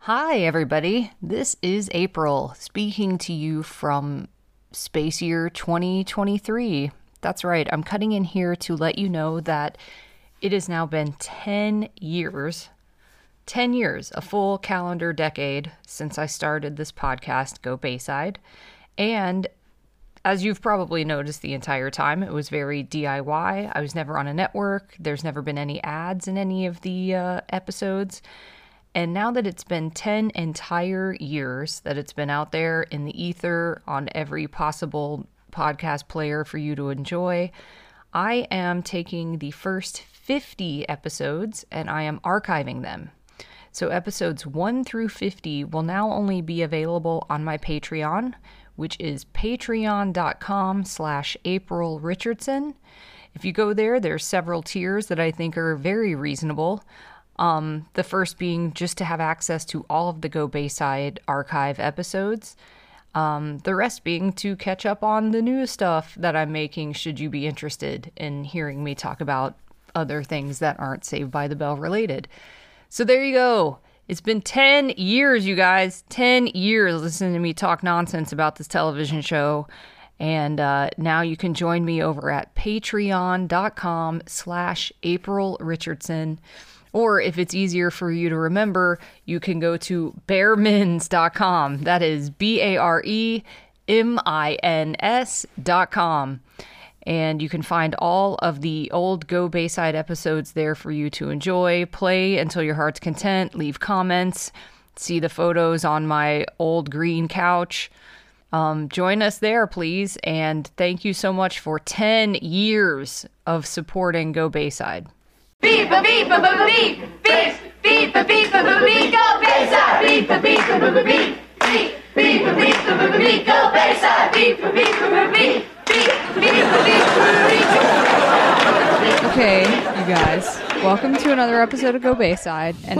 Hi, everybody. This is April, speaking to you from Space Year 2023. That's right, I'm cutting in here to let you know that it has now been 10 years, a full calendar decade since I started this podcast, Go Bayside. And as you've probably noticed the entire time, it was very DIY. I was never on a network. There's never been any ads in any of the episodes. And now that it's been 10 entire years that it's been out there in the ether on every possible podcast player for you to enjoy, I am taking the first 50 episodes and I am archiving them. So episodes 1 through 50 will now only be available on my Patreon, which is patreon.com/April Richardson. If you go there, there's several tiers that I think are very reasonable. The first being just to have access to all of the Go Bayside archive episodes. The rest being to catch up on the new stuff that I'm making should you be interested in hearing me talk about other things that aren't Saved by the Bell related. So there you go. It's been 10 years, you guys. 10 years listening to me talk nonsense about this television show. And now you can join me over at patreon.com/April Richardson. Or if it's easier for you to remember, you can go to baremins.com. That is BAREMINS.com. And you can find all of the old Go Bayside episodes there for you to enjoy, play until your heart's content, leave comments, see the photos on my old green couch. Join us there, please. And thank you so much for 10 years of supporting Go Bayside. Beep a beep a beep beep beep a beep a beep Go Bayside beep a beep a beep beep beep a beep a beep Go Bayside beep a beep a beep beep beep a beep. Okay, you guys, welcome to another episode of Go Bayside, and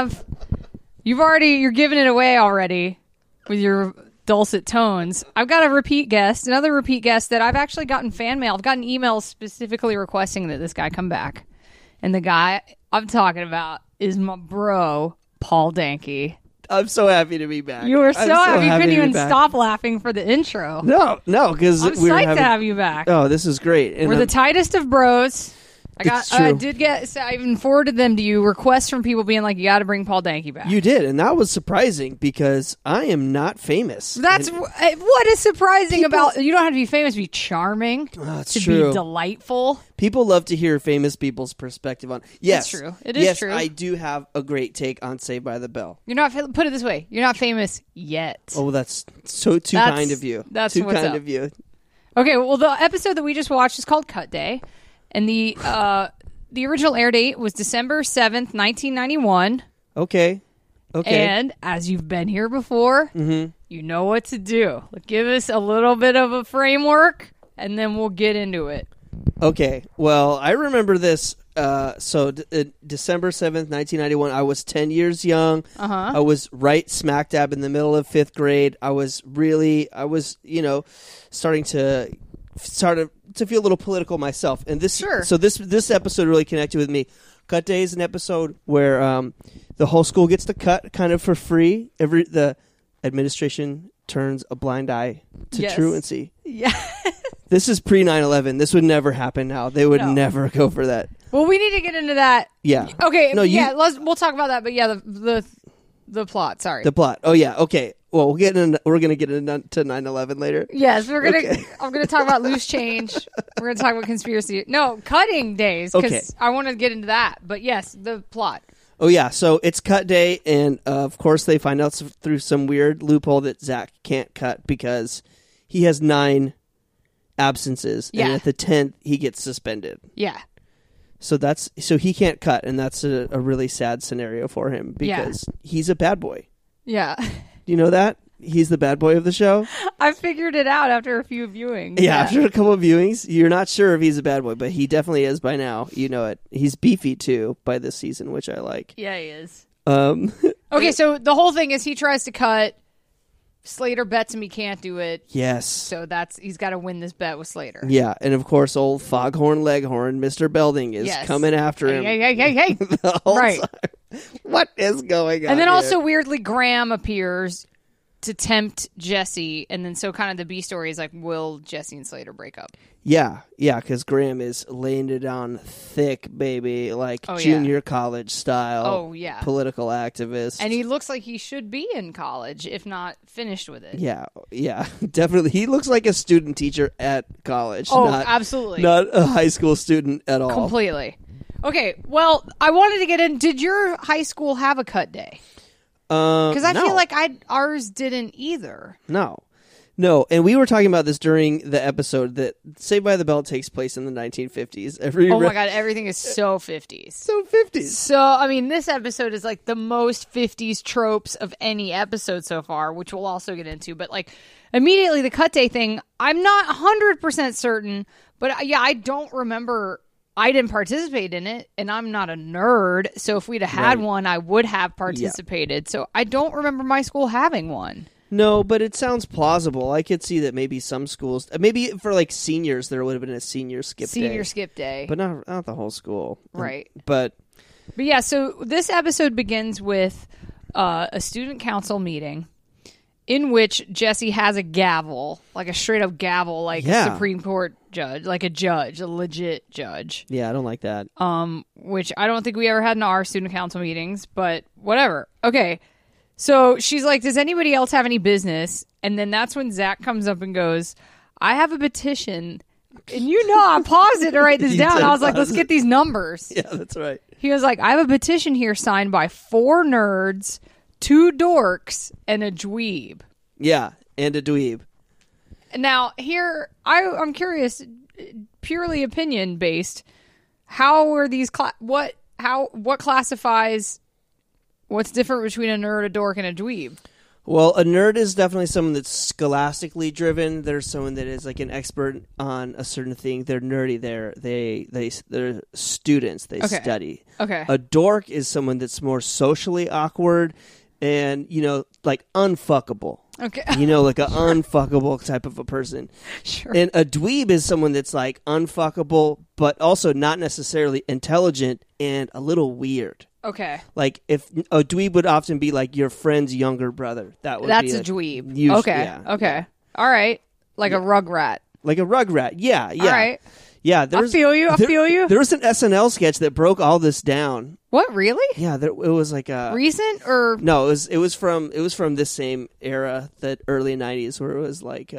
you're giving it away already with your dulcet tones. I've got another repeat guest that I've actually gotten fan mail. I've gotten emails specifically requesting that this guy come back. And the guy I'm talking about is my bro, Paul Danke. I'm so happy to be back. You were so happy you couldn't even stop laughing for the intro. No, because I'm psyched to have you back. Oh, this is great. And we're the tightest of bros. I even forwarded them to you, requests from people being like, you got to bring Paul Danke back. You did, and that was surprising because I am not famous. What is surprising about, you don't have to be famous to be charming, to true. Be delightful. People love to hear famous people's perspective on. Yes, that's true. It is true. I do have a great take on Saved by the Bell. You're not, put it this way, you're not famous yet. Oh, that's too kind of you. That's too what's kind up. of you. Okay, well, the episode that we just watched is called Cut Day. And the original air date was December 7th, 1991. Okay. And as you've been here before, you know what to do. Give us a little bit of a framework, and then we'll get into it. Okay. Well, I remember this. December 7th, 1991, I was 10 years young. I was right smack dab in the middle of 5th grade. I was starting to feel a little political myself, and this episode really connected with me. Cut Day is an episode where the whole school gets to cut kind of for free. The administration turns a blind eye to truancy. Yeah, this is pre 9/11. This would never happen now. They would never go for that. Well, we need to get into that. Yeah. Okay. We'll talk about that. But yeah, the plot. Sorry. The plot. Oh yeah. Okay. Well, we're going to get into 9/11 later. Yes, I'm going to talk about loose change. We're going to talk about conspiracy. No, cutting days, because I want to get into that. But yes, the plot. Oh, yeah. So it's cut day, and of course they find out through some weird loophole that Zach can't cut because he has 9 absences, and at the 10th, he gets suspended. Yeah. So he can't cut, and that's a really sad scenario for him because he's a bad boy. Yeah. Do you know that? He's the bad boy of the show? I figured it out after a few viewings. Yeah, after a couple of viewings. You're not sure if he's a bad boy, but he definitely is by now. You know it. He's beefy, too, by this season, which I like. Yeah, he is. Okay, so the whole thing is he tries to cut Slater bets him he can't do it. Yes. So he's got to win this bet with Slater. Yeah, and of course, old Foghorn Leghorn, Mr. Belding, is coming after him. Hey. The whole Right. time. What is going on? And then here? also weirdly, Graham appears to tempt Jesse, and then so kind of the B story is like, will Jesse and Slater break up? Yeah, because Graham is laying it on thick, baby, like junior college style. Oh, yeah. Political activist. And he looks like he should be in college, if not finished with it. Yeah, definitely. He looks like a student teacher at college. Oh, absolutely. Not a high school student at all. Completely. Okay, well, I wanted to get in. Did your high school have a cut day? Because I feel like ours didn't either. No, and we were talking about this during the episode that Saved by the Bell takes place in the 1950s. Oh my God, everything is so 50s. So 50s. So, I mean, this episode is like the most 50s tropes of any episode so far, which we'll also get into. But like, immediately the cut day thing, I'm not 100% certain, but yeah, I don't remember. I didn't participate in it, and I'm not a nerd. So if we'd have had one, I would have participated. Yeah. So I don't remember my school having one. No, but it sounds plausible. I could see that maybe some schools, maybe for like seniors, there would have been a senior skip day. But not the whole school. Right. But yeah, so this episode begins with a student council meeting in which Jesse has a gavel, like a straight up gavel, like a Supreme Court judge, like a legit judge. Yeah, I don't like that. Which I don't think we ever had in our student council meetings, but whatever. Okay. So she's like, does anybody else have any business? And then that's when Zach comes up and goes, I have a petition. And I paused it to write this down. I was like, let's get these numbers. Yeah, that's right. He was like, I have a petition here signed by 4 nerds, 2 dorks, and a dweeb. Yeah, and a dweeb. Now, here, I'm curious, purely opinion based, how are these, what classifies... What's different between a nerd, a dork, and a dweeb? Well, a nerd is definitely someone that's scholastically driven. There's someone that is like an expert on a certain thing. They're nerdy. They're students. They study. Okay. A dork is someone that's more socially awkward and, like unfuckable. Okay. Like an unfuckable type of a person. Sure. And a dweeb is someone that's like unfuckable, but also not necessarily intelligent and a little weird. Okay. Like if a dweeb would often be like your friend's younger brother. That's a dweeb. Okay. Yeah. Okay. All right. Like a rugrat. Like a rugrat. Yeah. Yeah. All right. Yeah. I feel you. There was an SNL sketch that broke all this down. What, really? Yeah. It was like a recent or no. It was from this same era, that early 90s, where it was like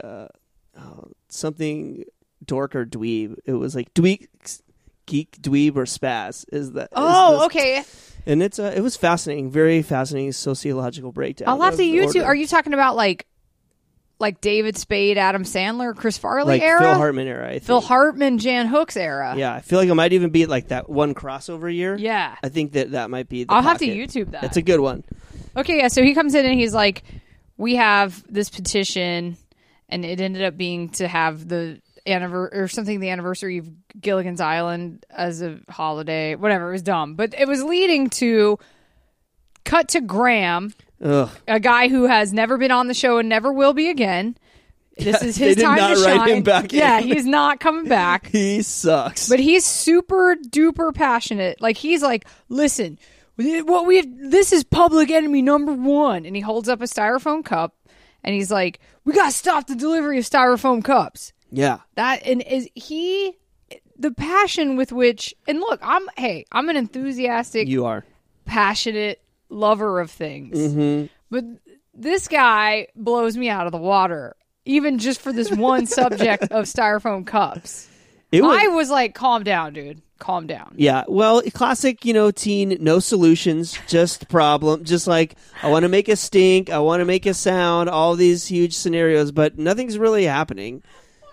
something dork or dweeb. It was like geek, dweeb, or spaz. Okay. And it was fascinating, very fascinating sociological breakdown. I'll have to YouTube. Are you talking about like David Spade, Adam Sandler, Chris Farley era? Phil Hartman era, I think. Phil Hartman, Jan Hooks era. Yeah, I feel like it might even be like that one crossover year. Yeah. I think that might be the I'll pocket. have to YouTube that. That's a good one. Okay, yeah, so he comes in and he's like, we have this petition, and it ended up being to have the anniversary of Gilligan's Island as a holiday. Whatever, it was dumb. But it was leading to cut to Graham, a guy who has never been on the show and never will be again. This is his time to shine. They did not write him back in. Yeah, he's not coming back. He sucks. But he's super duper passionate. Like, he's like, listen, this is public enemy number 1. And he holds up a styrofoam cup and he's like, we got to stop the delivery of styrofoam cups. Yeah. The passion with which, and look, I'm an enthusiastic, you are passionate lover of things. Mm-hmm. But this guy blows me out of the water, even just for this one subject of styrofoam cups. I was like, calm down, dude. Calm down. Yeah. Well, classic, teen, no solutions, just problem. Just like, I want to make a stink, I want to make a sound, all these huge scenarios, but nothing's really happening.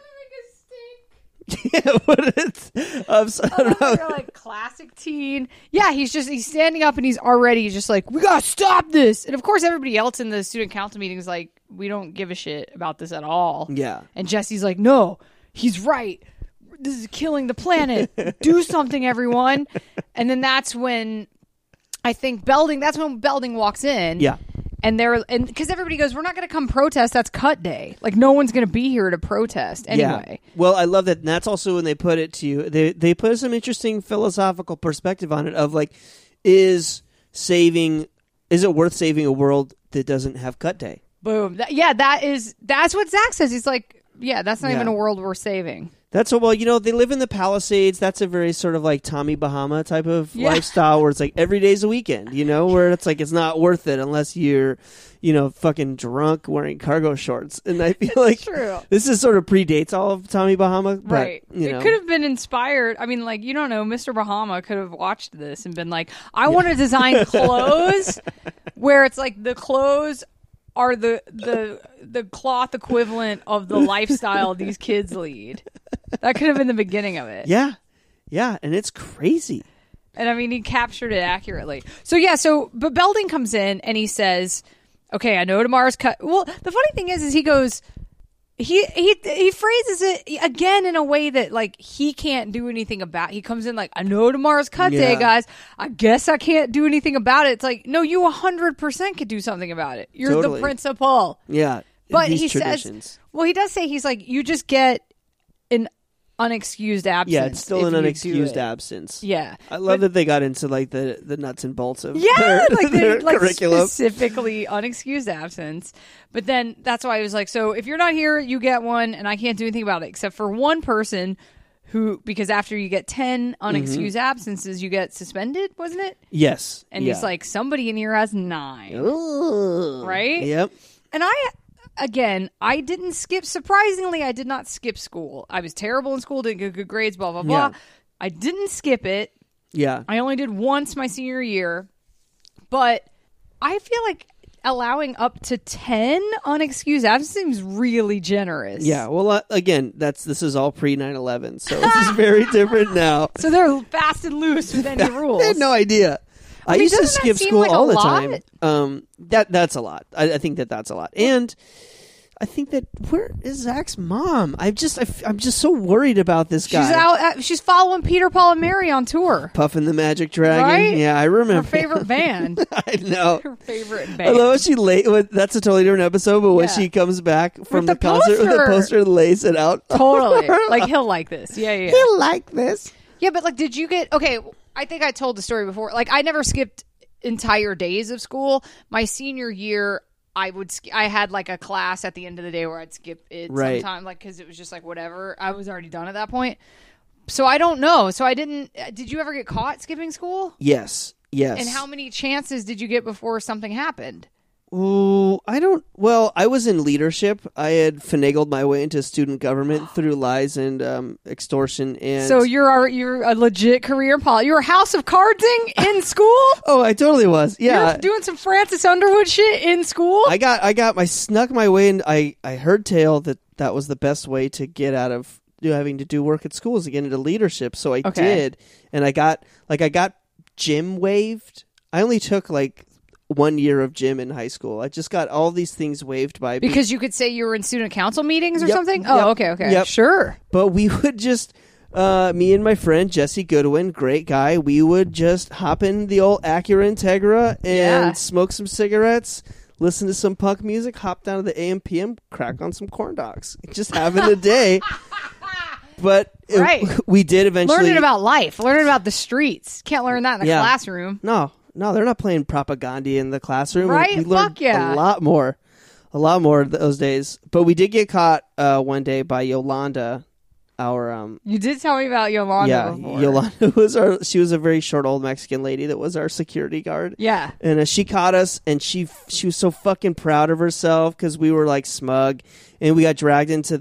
Yeah, but it's I don't know. Like classic teen. Yeah, he's standing up and he's just like, we gotta stop this. And of course, everybody else in the student council meeting is like, we don't give a shit about this at all. Yeah. And Jesse's like, no, he's right. This is killing the planet. Do something, everyone. And then that's when Belding walks in. Yeah. And because everybody goes, we're not going to come protest. That's cut day. Like, no one's going to be here to protest anyway. Yeah. Well, I love that. And that's also when they put it to you. They put some interesting philosophical perspective on it of like, is it worth saving a world that doesn't have cut day? Boom. That's what Zach says. He's like, yeah, that's not even a world worth saving. That's they live in the Palisades. That's a very sort of like Tommy Bahama type of lifestyle where it's like every day's a weekend, where it's like it's not worth it unless you're, fucking drunk wearing cargo shorts. And I feel like this is sort of predates all of Tommy Bahama. But, right. It could have been inspired. I mean, like, you don't know, Mr. Bahama could have watched this and been like, I want to design clothes where it's like the clothes are the cloth equivalent of the lifestyle these kids lead. That could have been the beginning of it. Yeah. Yeah, and it's crazy. And I mean, he captured it accurately. But Belding comes in and he says, okay, I know tomorrow's cut. Well, the funny thing is he goes, he phrases it again in a way that like he can't do anything about. He comes in like, I know tomorrow's cut day, guys. I guess I can't do anything about it. It's like, no, you 100% could do something about it. You're the principal. Yeah. But he says, he does say, he's like, you just get an unexcused absence. Yeah, it's still an unexcused absence. Yeah. I love that they got into like the nuts and bolts of their like curriculum. Specifically unexcused absence. But then that's why I was like, so if you're not here, you get one, and I can't do anything about it except for one person because after you get 10 unexcused absences, you get suspended, wasn't it? Yes. And he's like, somebody in here has 9. Ooh. Right? Yep. And I didn't skip. Surprisingly, I did not skip school. I was terrible in school, didn't get good grades, blah, blah, blah. Yeah. I didn't skip it. Yeah. I only did once my senior year. But I feel like allowing up to 10 unexcused absences seems really generous. Yeah. Well, again, this is all pre 9/11, so this is very different now. So they're fast and loose with any rules. I had no idea. I used to skip school like all the lot? time. That's a lot. I think that's a lot. And I think that where is Zach's mom? I'm just so worried about this guy. She's following Peter, Paul, and Mary on tour. Puffin the Magic Dragon. Right? Yeah, I remember. Her favorite band. I know. Her favorite band. I love when she that's a totally different episode, but when she comes back from the concert with the poster and lays it out. Totally. Like, he'll like this. Yeah. He'll like this. Yeah, but like, did you get... Okay, I think I told the story before. Like, I never skipped entire days of school. My senior year, I had like a class at the end of the day where I'd skip it sometime, like, because it was just like whatever. I was already done at that point. So I don't know. So I didn't. Did you ever get caught skipping school? Yes. And how many chances did you get before something happened? Ooh, I don't. Well, I was in leadership. I had finagled my way into student government through lies and extortion. And so you're a legit career in politics. You were House of Cardsing in school. Oh, I totally was. Yeah, you're doing some Francis Underwood shit in school. I snuck my way in. I heard tale that was the best way to get out of having to do work at school is to get into leadership. So I did, and I got gym waived. I only took like 1 year of gym in high school. I just got all these things waived by because you could say you were in student council meetings or something. Oh, okay, sure. But we would just me and my friend Jesse Goodwin, great guy. We would just hop in the old Acura Integra and smoke some cigarettes, listen to some punk music, hop down to the AM/PM, crack on some corn dogs, just having a day. But we did eventually learning about life, learning about the streets. Can't learn that in the classroom. No, they're not playing propaganda in the classroom. Right? We learned a lot more those days. But we did get caught one day by Yolanda. You did tell me about Yolanda before. Yolanda she was a very short old Mexican lady that was our security guard. Yeah. And she caught us, and she was so fucking proud of herself because we were like smug, and we got dragged into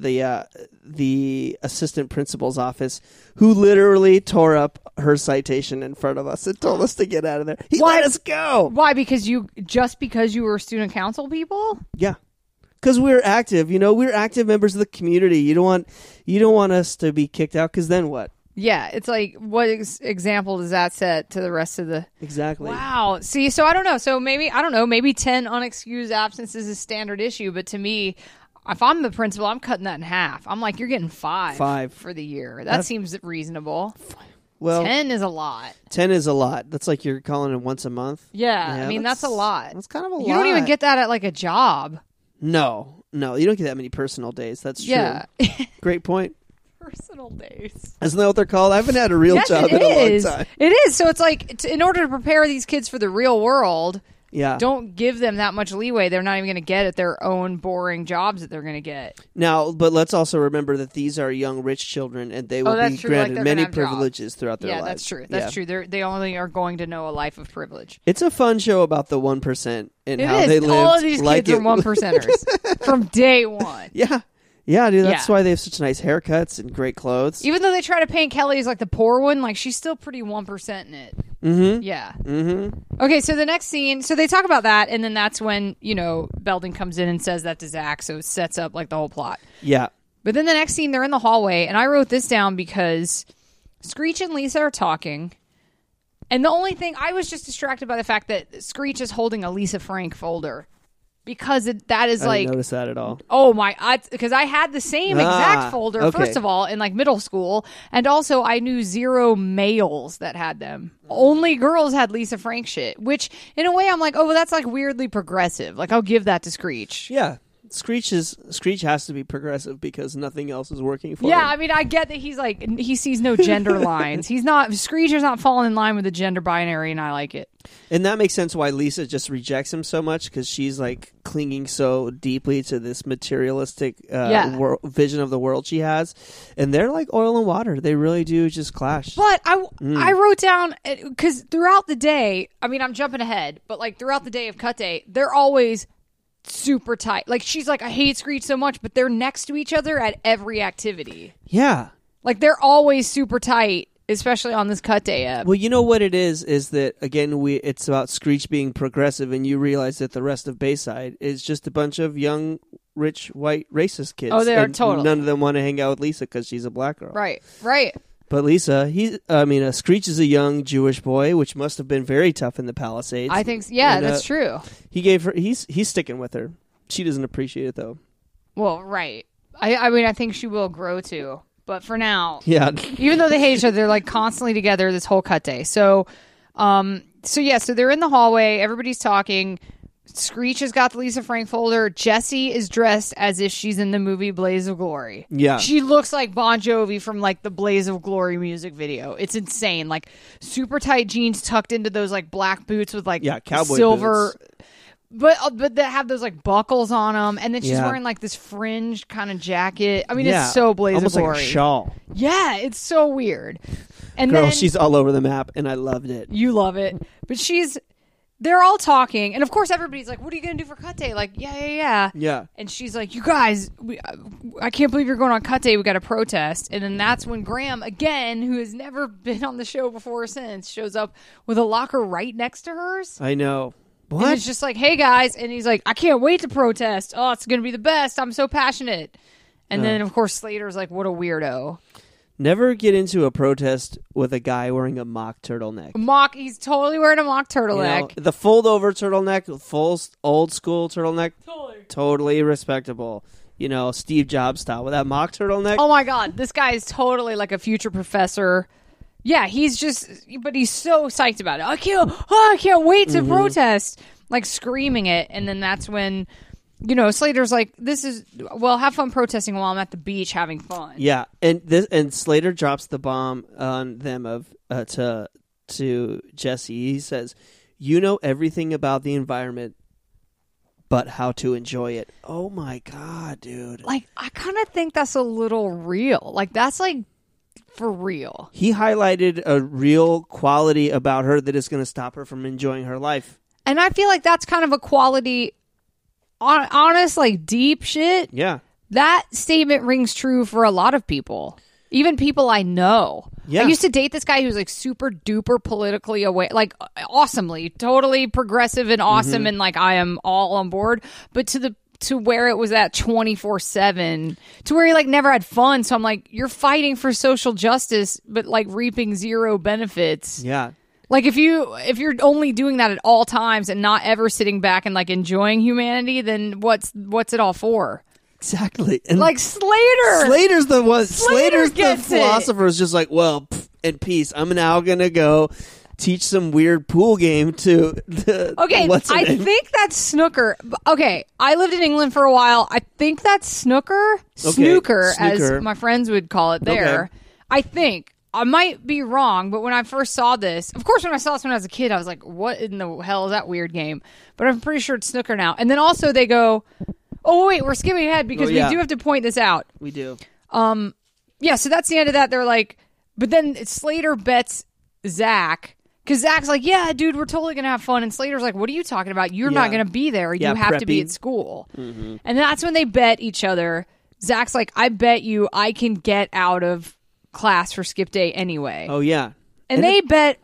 the assistant principal's office, who literally tore up her citation in front of us and told us to get out of there. He let us go. Why? Because you were student council people? Yeah. Because we're active, we're active members of the community. You don't want us to be kicked out, because then what? Yeah, it's like, what example does that set to the rest of the... Exactly. Wow. See, so I don't know. So maybe 10 unexcused absences is standard issue, but to me, if I'm the principal, I'm cutting that in half. I'm like, you're getting 5 for the year. That seems reasonable. Well, 10 is a lot. 10 is a lot. That's like you're calling it once a month. Yeah, I mean, that's a lot. That's kind of a lot. You don't even get that at like a job. No, you don't get that many personal days. That's true. Yeah. Great point. Personal days. Isn't that what they're called? I haven't had a real job in a long time. It is. So it's like, in order to prepare these kids for the real world, don't give them that much leeway. They're not even going to get at their own boring jobs that they're going to get. Now, but let's also remember that these are young, rich children, and they will be granted many privileges throughout their lives. Yeah, that's true. That's true. They only are going to know a life of privilege. It's a fun show about the 1% and how they live. All of these kids are 1%ers from day one. Yeah. Yeah, dude, that's why they have such nice haircuts and great clothes. Even though they try to paint Kelly as like the poor one, like she's still pretty 1% in it. Mm-hmm. Yeah. Mm-hmm. Okay, so the next scene, so they talk about that, and then that's when, Belding comes in and says that to Zach, so it sets up like the whole plot. Yeah. But then the next scene, they're in the hallway, and I wrote this down because Screech and Lisa are talking, and the only thing, I was just distracted by the fact that Screech is holding a Lisa Frank folder. Because that is I didn't notice that at all. Oh my! Because I had the same exact folder first of all in like middle school, and also I knew 0 males that had them. Only girls had Lisa Frank shit. Which in a way I'm like, oh, well, that's like weirdly progressive. Like I'll give that to Screech. Yeah. Screech has to be progressive because nothing else is working for him. Yeah, I mean, I get that he's like he sees no gender lines. Screech is not falling in line with the gender binary, and I like it. And that makes sense why Lisa just rejects him so much because she's like clinging so deeply to this materialistic vision of the world she has, and they're like oil and water. They really do just clash. But I wrote down because throughout the day, I mean, I'm jumping ahead, but like throughout the day of Cut Day, they're always super tight. Like she's like, I hate Screech so much, but they're next to each other at every activity. Yeah, like they're always super tight, especially on this Cut Day app. Well, you know what it is that again it's about Screech being progressive, and you realize that the rest of Bayside is just a bunch of young, rich, white, racist kids. Oh, they are totally. None of them want to hang out with Lisa because she's a black girl. Right. But Lisa, Screech is a young Jewish boy, which must have been very tough in the Palisades. I think, yeah, that's true. He gave her. He's sticking with her. She doesn't appreciate it though. Well, right. I mean, I think she will grow too. But for now, yeah. Even though they hate each other, they're like constantly together this whole Cut Day. So they're in the hallway. Everybody's talking. Screech has got the Lisa Frank folder. Jessie is dressed as if she's in the movie Blaze of Glory. Yeah. She looks like Bon Jovi from like the Blaze of Glory music video. It's insane. Like super tight jeans tucked into those like black boots with like cowboy silver boots. But that have those like buckles on them, and then she's wearing like this fringed kind of jacket. I mean, it's so Blaze of Glory. Almost like a shawl. Yeah, it's so weird. And Girl, then, she's all over the map, and I loved it. You love it, but they're all talking, and of course everybody's like, what are you going to do for Cut Day? Like, yeah. And she's like, you guys, I can't believe you're going on Cut Day. We got to protest. And then that's when Graham, again, who has never been on the show before or since, shows up with a locker right next to hers. I know. What? And it's just like, hey, guys. And he's like, I can't wait to protest. Oh, it's going to be the best. I'm so passionate. And then, of course, Slater's like, what a weirdo. Never get into a protest with a guy wearing a mock turtleneck. He's totally wearing a mock turtleneck. The fold-over turtleneck, full old-school turtleneck, totally respectable. Steve Jobs style. With that mock turtleneck. Oh, my God. This guy is totally like a future professor. Yeah, but he's so psyched about it. I can't wait to protest. Like, screaming it. And then that's when... Slater's like, have fun protesting while I'm at the beach having fun. Yeah, and Slater drops the bomb on them to Jessie. He says, "You know everything about the environment, but how to enjoy it." Oh my God, dude! Like, I kind of think that's a little real. Like, that's like for real. He highlighted a real quality about her that is going to stop her from enjoying her life, and I feel like that's kind of a quality. Honest, like deep shit. Yeah. That statement rings true for a lot of people. Even people I know. Yeah. I used to date this guy who was like super duper politically aware, like awesomely, totally progressive and awesome, and like I am all on board. But to where it was at 24/7, to where he like never had fun. So I'm like, you're fighting for social justice, but like reaping zero benefits. Yeah. Like if you're only doing that at all times and not ever sitting back and like enjoying humanity, then what's it all for? Exactly. And like Slater's the one. Slater's the philosopher is just like, well, and peace. I'm now gonna go teach some weird pool game to Okay, I think that's snooker. Okay, I lived in England for a while. I think that's snooker, snooker, as my friends would call it there. Okay. I think. I might be wrong, but when I first saw this, of course, when I saw this when I was a kid, I was like, what in the hell is that weird game? But I'm pretty sure it's snooker now. And then also they go, oh, wait, we're skipping ahead because we do have to point this out. We do. Yeah, so that's the end of that. They're like, but then Slater bets Zach. Because Zach's like, yeah, dude, we're totally going to have fun. And Slater's like, what are you talking about? You're not going to be there. You have to be at school. Mm-hmm. And that's when they bet each other. Zach's like, I bet you I can get out of class for skip day anyway. Oh, yeah. And they bet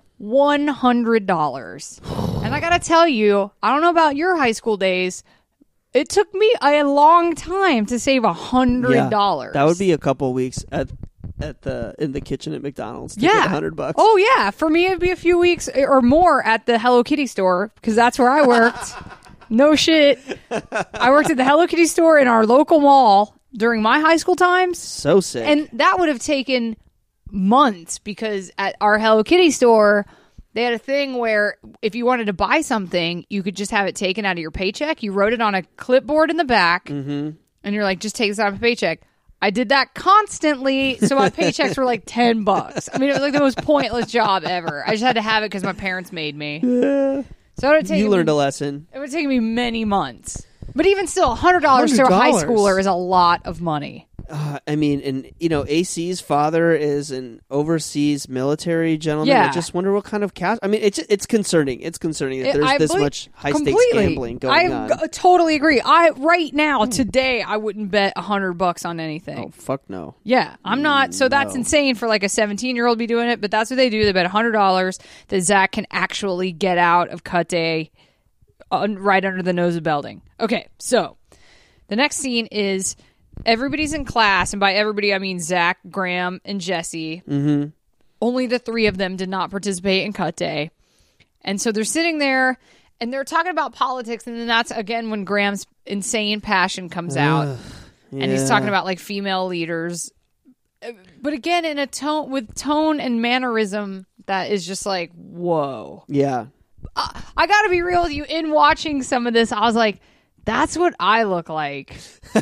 $100. And I got to tell you, I don't know about your high school days. It took me a long time to save $100. Yeah, that would be a couple weeks in the kitchen at McDonald's to get $100. Oh yeah, for me it'd be a few weeks or more at the Hello Kitty store because that's where I worked. No shit, I worked at the Hello Kitty store in our local mall during my high school times. So sick. And that would have taken months because at our Hello Kitty store they had a thing where if you wanted to buy something, you could just have it taken out of your paycheck. You wrote it on a clipboard in the back, and you're like, just take this out of a paycheck. I did that constantly, so my paychecks were like $10. I mean, it was like the most pointless job ever. I just had to have it because my parents made me. Yeah. So you learned a lesson. It would take me many months. But even still, $100 to a high schooler is a lot of money. I mean, and AC's father is an overseas military gentleman. Yeah. I just wonder what kind of cash. I mean, it's concerning. It's concerning that there's this much high stakes gambling going on. I totally agree. Right now, today, I wouldn't bet $100 on anything. Oh fuck no. Yeah, I'm not. So that's insane for like a 17-year-old to be doing it. But that's what they do. They bet $100 that Zach can actually get out of cut day right under the nose of Belding. Okay, so the next scene is. Everybody's in class, and by everybody I mean Zach, Graham, and Jesse. Mm-hmm. Only the three of them did not participate in cut day. And so they're sitting there, and they're talking about politics, and then that's, again, when Graham's insane passion comes out. And he's talking about, like, female leaders. But again, in a tone and mannerism that is just like, whoa. Yeah. I gotta be real with you. In watching some of this, I was like, that's what I look like.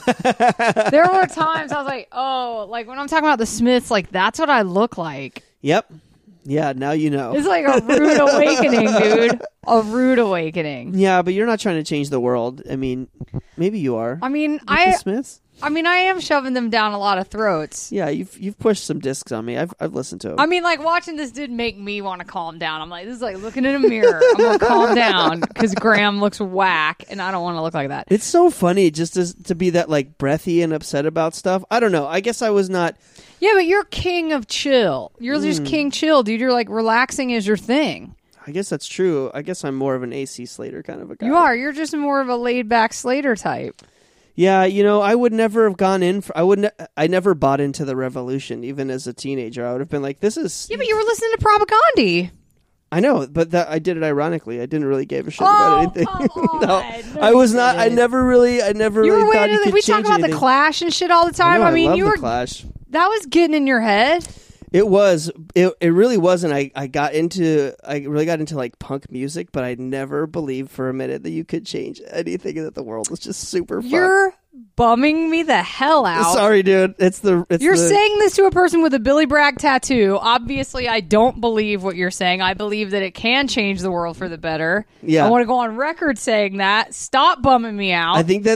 There were times I was like, oh, like when I'm talking about the Smiths, like that's what I look like. Yep. Yeah, now you know. It's like a rude awakening, dude. A rude awakening. Yeah, but you're not trying to change the world. I mean, maybe you are. I mean, the Smiths? I mean, I am shoving them down a lot of throats. Yeah, you've pushed some discs on me. I've listened to them. I mean, like watching this did make me want to calm down. I'm like, this is like looking in a mirror. I'm gonna calm down because Graham looks whack, and I don't want to look like that. It's so funny just to be that like breathy and upset about stuff. I don't know. I guess I was not. Yeah, but you're king of chill. You're just king chill, dude. You're like relaxing is your thing. I guess that's true. I guess I'm more of an AC Slater kind of a guy. You are. You're just more of a laid back Slater type. Yeah, I would never have gone in for. I never bought into the revolution, even as a teenager. I would have been like, "This is." Yeah, but you were listening to Propagandhi. I know, but I did it ironically. I didn't really give a shit about anything. Come on. No, I was not. I never really You were thought you could we change talk about anything. the Clash and shit all the time. I mean, love you the were Clash. That was getting in your head. It was. It really was, and I really got into like punk music, but I never believed for a minute that you could change anything, and that the world was just super fun. You're bumming me the hell out. Sorry, dude. You're saying this to a person with a Billy Bragg tattoo. Obviously, I don't believe what you're saying. I believe that it can change the world for the better. Yeah. I want to go on record saying that. Stop bumming me out. I think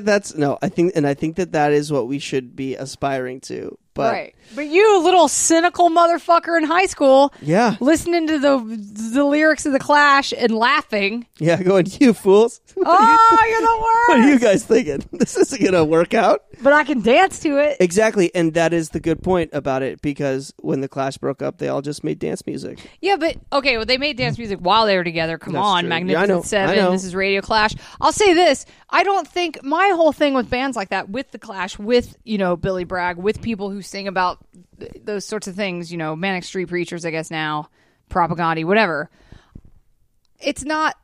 I think that is what we should be aspiring to. But, right. But you, little cynical motherfucker in high school, listening to the lyrics of the Clash and laughing. Yeah, going, you fools. You're the worst. What are you guys thinking? This isn't going to work out. But I can dance to it. Exactly, and that is the good point about it, because when the Clash broke up, they all just made dance music. Yeah, but, okay, well, they made dance music while they were together. Come That's on, true. Magnificent Seven, this is Radio Clash. I'll say this, I don't think, my whole thing with bands like that, with the Clash, with, Billy Bragg, with people who sing about those sorts of things, Manic Street Preachers, I guess now, Propagandhi, whatever. It's not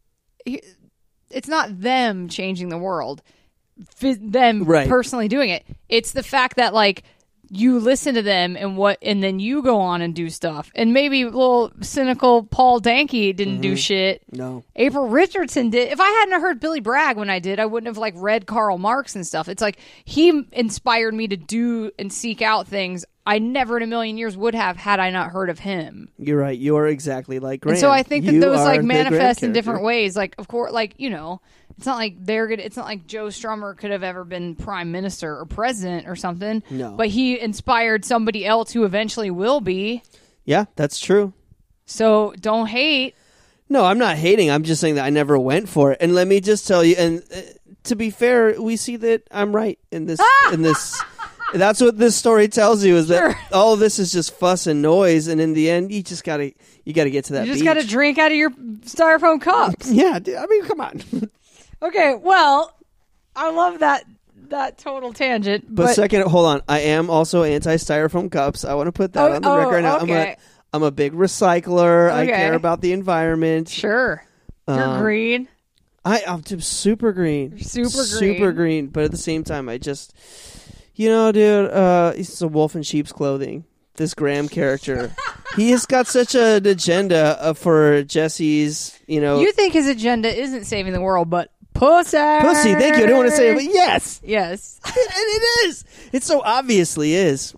them changing the world, them personally doing it. It's the fact that, like, you listen to them and then you go on and do stuff. And maybe little cynical Paul Danke didn't do shit. No. April Richardson did. If I hadn't heard Billy Bragg when I did, I wouldn't have like read Karl Marx and stuff. It's like he inspired me to do and seek out things I never in a million years would have had I not heard of him. You're right. You're exactly like Graham. And so I think that those like the manifest Graham in different character. ways. Like, of course, like, you know, it's not like it's not like Joe Strummer could have ever been prime minister or president or something. No. But he inspired somebody else who eventually will be. Yeah, that's true. So don't hate. No, I'm not hating. I'm just saying that I never went for it. And let me just tell you, and to be fair, we see that I'm right in this. That's what this story tells you, is that all of this is just fuss and noise, and in the end, you gotta get to that. You just beach. got to drink out of your styrofoam cups. Yeah, dude, I mean, come on. Okay, well, I love that total tangent. But second, hold on. I am also anti-styrofoam cups. I want to put that on the record now. Okay. I'm a big recycler. Okay. I care about the environment. Sure. You're green. I'm super green. Super green. But at the same time, I just, you know, dude, he's a wolf in sheep's clothing. This Graham character. He has got such an agenda for Jesse's, you know. You think his agenda isn't saving the world, but pussy. Pussy, thank you. I didn't want to say it, but yes. Yes. And it is. It so obviously is.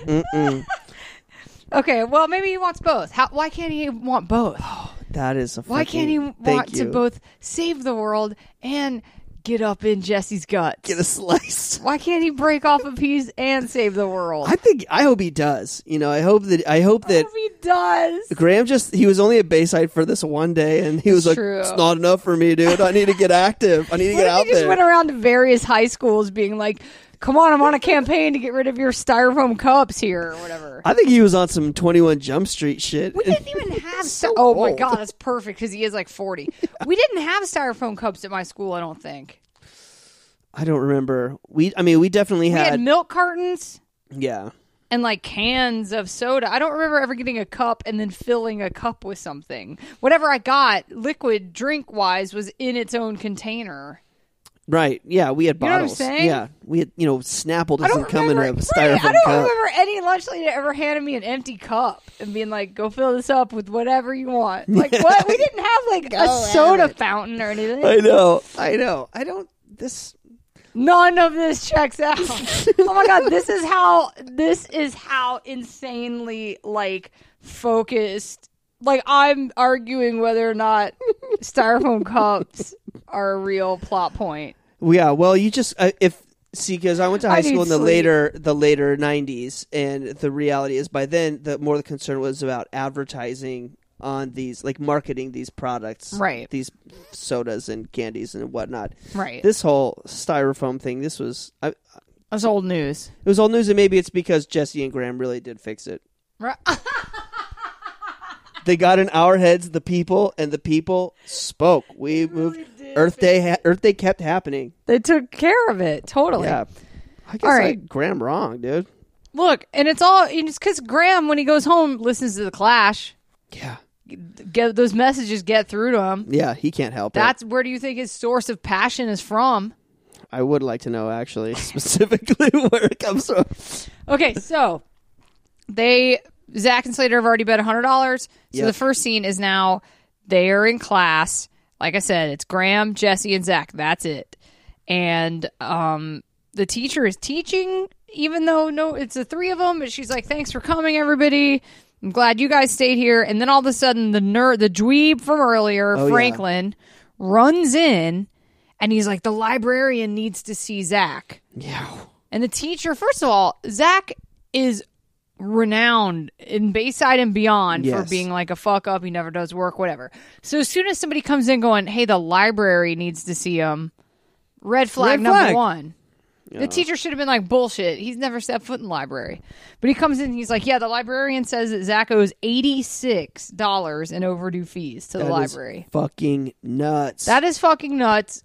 Okay, well, maybe he wants both. Why can't he want both? That is a Why can't he want to both save the world and get up in Jesse's guts? Get a slice. Why can't he break off a piece and save the world? I hope he does. You know, I hope that I hope he does. Graham he was only at Bayside for this one day, and he was like, true. It's not enough for me, dude. I need to get active. I need to get out He just there. went around to various high schools being like, come on, I'm on a campaign to get rid of your styrofoam cups here or whatever. I think he was on some 21 Jump Street shit. We didn't even have Oh my God, that's perfect because he is like 40. We didn't have styrofoam cups at my school, I don't think. I don't remember. We definitely We had milk cartons. Yeah. And like cans of soda. I don't remember ever getting a cup and then filling a cup with something. Whatever I got, liquid drink wise, was in its own container. Right. Yeah, we had You know what I'm bottles. saying? Yeah. We had, Snapple doesn't come in a styrofoam I don't cup. remember any lunch lady ever handing me an empty cup and being like, go fill this up with whatever you want. Like, what? We didn't have like a soda fountain or anything. I know. None of this checks out. Oh my God, this is how insanely like focused. Like, I'm arguing whether or not styrofoam cups are a real plot point. Yeah, well, you just because I went to high school in the sleep. later 90s, and the reality is by then the concern was about advertising on these, like marketing these products, right? These sodas and candies and whatnot, right? This whole styrofoam thing, That's old news. It was old news, and maybe it's because Jesse and Graham really did fix it. Right. They got in our heads, the people, and the people spoke. We moved. Earth Day kept happening. They took care of it totally. Yeah, I guess all right. I got Graham wrong, dude. Look, and it's because Graham, when he goes home, listens to the Clash. Yeah, get those messages get through to him. Yeah, he can't help it. That's where do you think his source of passion is from? I would like to know actually specifically where it comes from. Okay, so Zach and Slater have already bet $100. So the first scene is now they are in class. Like I said, it's Graham, Jesse, and Zach. That's it. And the teacher is teaching, even though it's the three of them. But she's like, "Thanks for coming, everybody. I'm glad you guys stayed here." And then all of a sudden, the dweeb from earlier, Franklin, runs in, and he's like, "The librarian needs to see Zach." Yeah. And the teacher, first of all, Zach is renowned in Bayside and beyond for being like a fuck up. He never does work, whatever. So as soon as somebody comes in going, "Hey, the library needs to see him," red flag number one. The teacher should have been like, "Bullshit. He's never stepped foot in the library." But he comes in and he's like, "Yeah, the librarian says that Zach owes $86 in overdue fees to the library." Fucking nuts. That is fucking nuts.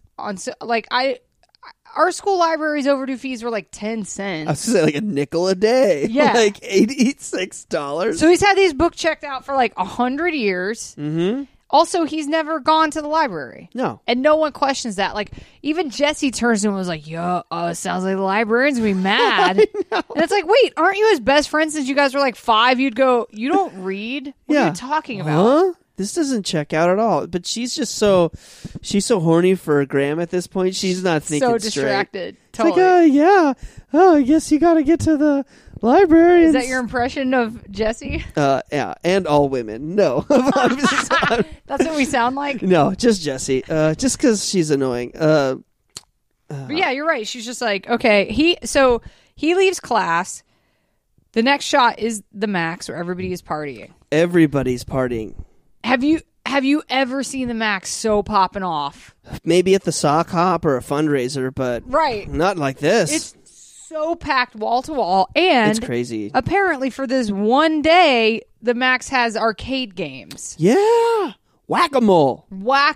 Our school library's overdue fees were like 10 cents. I was going to say like a nickel a day. Yeah. Like $86. So he's had these books checked out for like 100 years. Mm-hmm. Also, he's never gone to the library. No. And no one questions that. Like, even Jesse turns to him and was like, yo, it sounds like the librarian's going to be mad. And it's like, wait, aren't you his best friend since you guys were like 5? You'd go, you don't read? What are you talking about? Huh? This doesn't check out at all. But she's so horny for Graham at this point. She's not thinking so straight. distracted. It's Totally. like, I guess you got to get to the library. Is that your impression of Jesse? Yeah, and all women. No. That's what we sound like? No, just Jessie. Just because she's annoying. But yeah, you're right. She's just like, okay. He leaves class. The next shot is the Max where everybody is partying. Everybody's partying. Have you ever seen the Max so popping off? Maybe at the sock hop or a fundraiser, but right, not like this. It's so packed wall to wall, and it's crazy. Apparently, for this one day, the Max has arcade games. Yeah, whack-a-mole,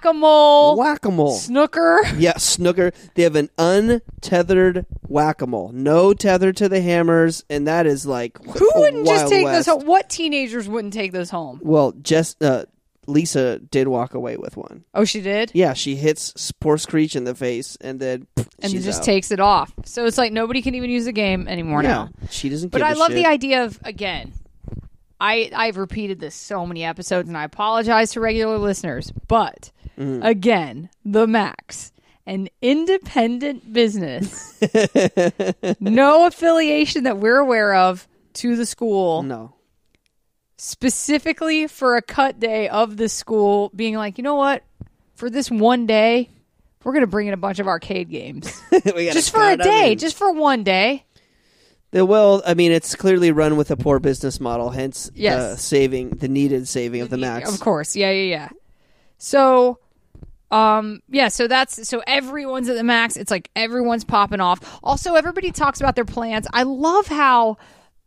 snooker. Yeah, snooker. They have an untethered whack-a-mole, no tether to the hammers, and that is like who wouldn't just take West. those home? What teenagers wouldn't take those home? Well, Lisa did walk away with one. Oh, she did? Yeah, she hits poor Screech in the face and then she's just out. Takes it off. So it's like nobody can even use the game anymore now. She doesn't But give I a love shit. the idea of, again, I've repeated this so many episodes, and I apologize to regular listeners, but again, the Max, an independent business, no affiliation that we're aware of to the school. No. Specifically for a cut day of the school being like, you know what? For this one day, we're going to bring in a bunch of arcade games. Just for a day. Just for one day. Well, I mean, it's clearly run with a poor business model, hence yes. the needed saving of the Max. Of course. Yeah. So, so everyone's at the Max. It's like everyone's popping off. Also, everybody talks about their plans. I love how...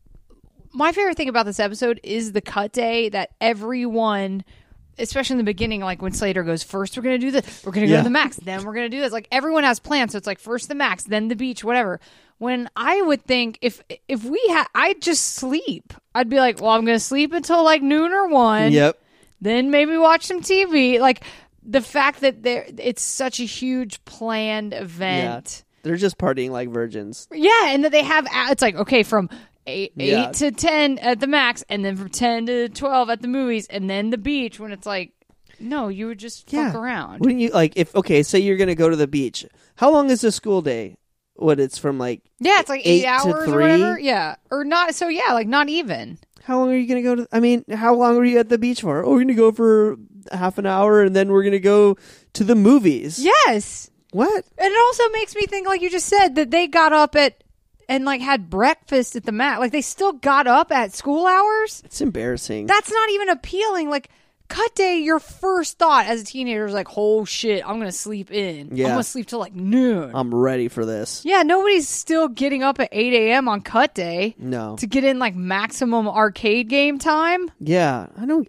My favorite thing about this episode is the cut day that everyone, especially in the beginning, like when Slater goes, first we're going to do this, we're going to go to the Max, then we're going to do this. Like everyone has plans. So it's like first the Max, then the beach, whatever. When I would think if I'd just sleep. I'd be like, well, I'm going to sleep until like noon or 1. Yep. Then maybe watch some TV. Like the fact that it's such a huge planned event. Yeah. They're just partying like virgins. Yeah. And that they have, it's like, okay, from 8 to 10 at the Max, and then from 10 to 12 at the movies, and then the beach, when it's like, no, you would just fuck around. Wouldn't you, like, say you're going to go to the beach. How long is the school day? What, it's from like... Yeah, it's like 8 hours to 3? or whatever. Yeah. Or not, so yeah, like not even. How long are you going to go to... I mean, how long are you at the beach for? Oh, we're going to go for half an hour, and then we're going to go to the movies. Yes. What? And it also makes me think, like you just said, that they got up and like had breakfast at the Max. Like they still got up at school hours. It's embarrassing. That's not even appealing. Like cut day, your first thought as a teenager is like, oh shit, I'm gonna sleep in. Yeah. I'm gonna sleep till like noon. I'm ready for this. Yeah, nobody's still getting up at 8 a.m. on cut day. No. To get in like maximum arcade game time. Yeah,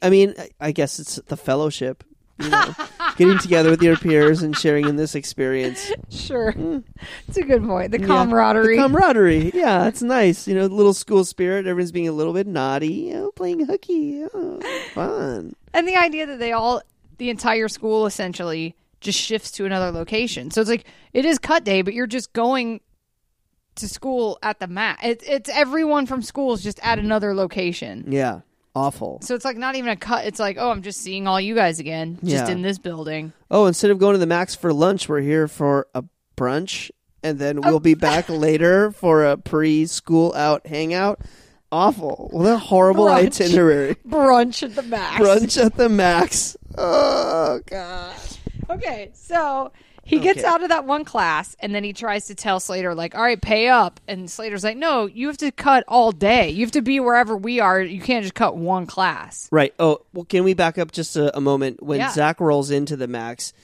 I guess it's the fellowship. You know, getting together with your peers and sharing in this experience. Sure. It's a good point. The camaraderie. The camaraderie. Yeah, it's nice. You know, little school spirit. Everyone's being a little bit naughty. Playing hooky. Fun. And the idea that the entire school essentially just shifts to another location. So it's like, it is cut day, but you're just going to school at the Max. It's everyone from school is just at another location. Yeah. Awful. So it's like not even a cut. It's like, oh, I'm just seeing all you guys again, just in this building. Oh, instead of going to the Max for lunch, we're here for a brunch, and then we'll be back later for a pre-school out hangout. Awful. What a horrible itinerary. Brunch at the Max. Brunch at the Max. Oh, God. Okay, so... He gets out of that one class, and then he tries to tell Slater, like, all right, pay up. And Slater's like, no, you have to cut all day. You have to be wherever we are. You can't just cut one class. Right. Oh, well, can we back up just a moment? When Zach rolls into the Max,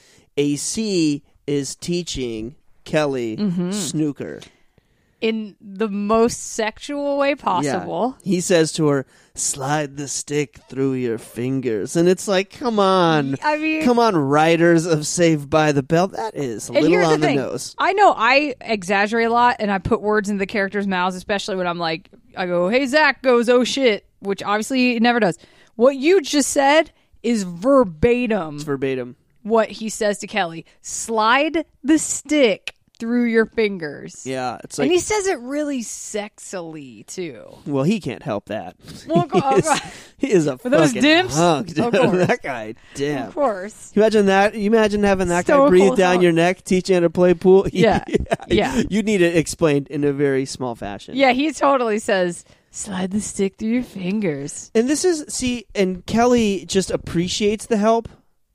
AC is teaching Kelly snooker. In the most sexual way possible. Yeah. He says to her, slide the stick through your fingers. And it's like, come on. I mean... Come on, writers of Saved by the Bell. That is a little on the nose. I know I exaggerate a lot, and I put words into the characters' mouths, especially when I'm like, I go, hey, Zach goes, oh, shit, which obviously it never does. What you just said is verbatim. It's verbatim. What he says to Kelly. Slide the stick through your fingers. Yeah, it's like, and he says it really sexily too. Well, he can't help that. Well, he is a for those fucking dimps. hunk, dude. Of course. That guy, damn. Of course. You imagine that? You imagine having that Stone guy breathe Cold down hunk. your neck, teaching you how to play pool. Yeah. Yeah. You need it explained in a very small fashion. Yeah, he totally says, slide the stick through your fingers. And this is and Kelly just appreciates the help.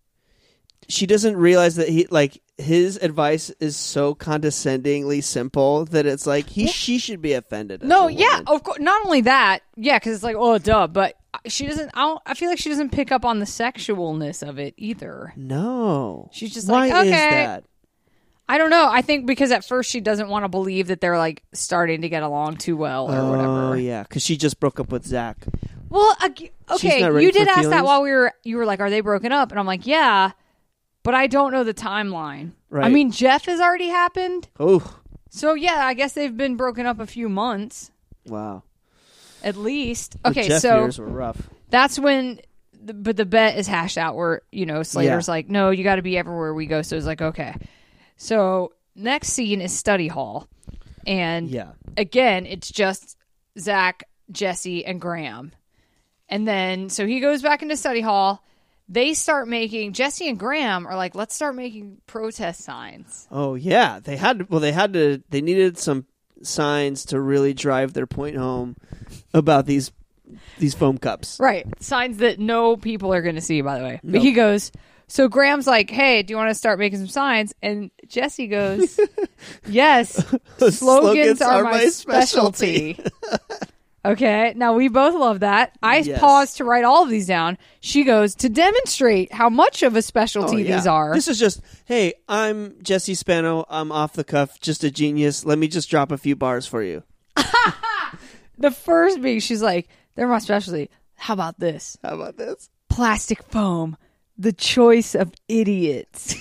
She doesn't realize that his advice is so condescendingly simple that it's like she should be offended. No, yeah, of course. Not only that, yeah, because it's like, oh, duh. But she doesn't. I feel like she doesn't pick up on the sexualness of it either. No, she's just why like, okay. is that? I don't know. I think because at first she doesn't want to believe that they're like starting to get along too well or whatever. Oh yeah, because she just broke up with Zach. Well, okay, not ready you did for ask feelings? that while you were like, are they broken up? And I'm like, yeah. But I don't know the timeline. Right. I mean, Jeff has already happened. Oh, So, yeah, I guess they've been broken up a few months. wow. At least. The Okay, Jeff so years were rough. that's when, but the bet is hashed out where, Slater's like, no, you got to be everywhere we go. So it's like, okay. So next scene is study hall. And again, it's just Zach, Jesse, and Graham. And then, so he goes back into study hall. They start making, Jesse and Graham are like, let's start making protest signs. Oh yeah, they needed some signs to really drive their point home about these foam cups. Right. Signs that no people are going to see, by the way. But he goes, so Graham's like, hey, do you want to start making some signs? And Jesse goes, yes, slogans are my specialty. Okay, now we both love that. I paused to write all of these down. She goes, to demonstrate how much of a specialty these are. This is just, hey, I'm Jesse Spano. I'm off the cuff, just a genius. Let me just drop a few bars for you. The first being, she's like, they're my specialty. How about this? How about this? Plastic foam, the choice of idiots.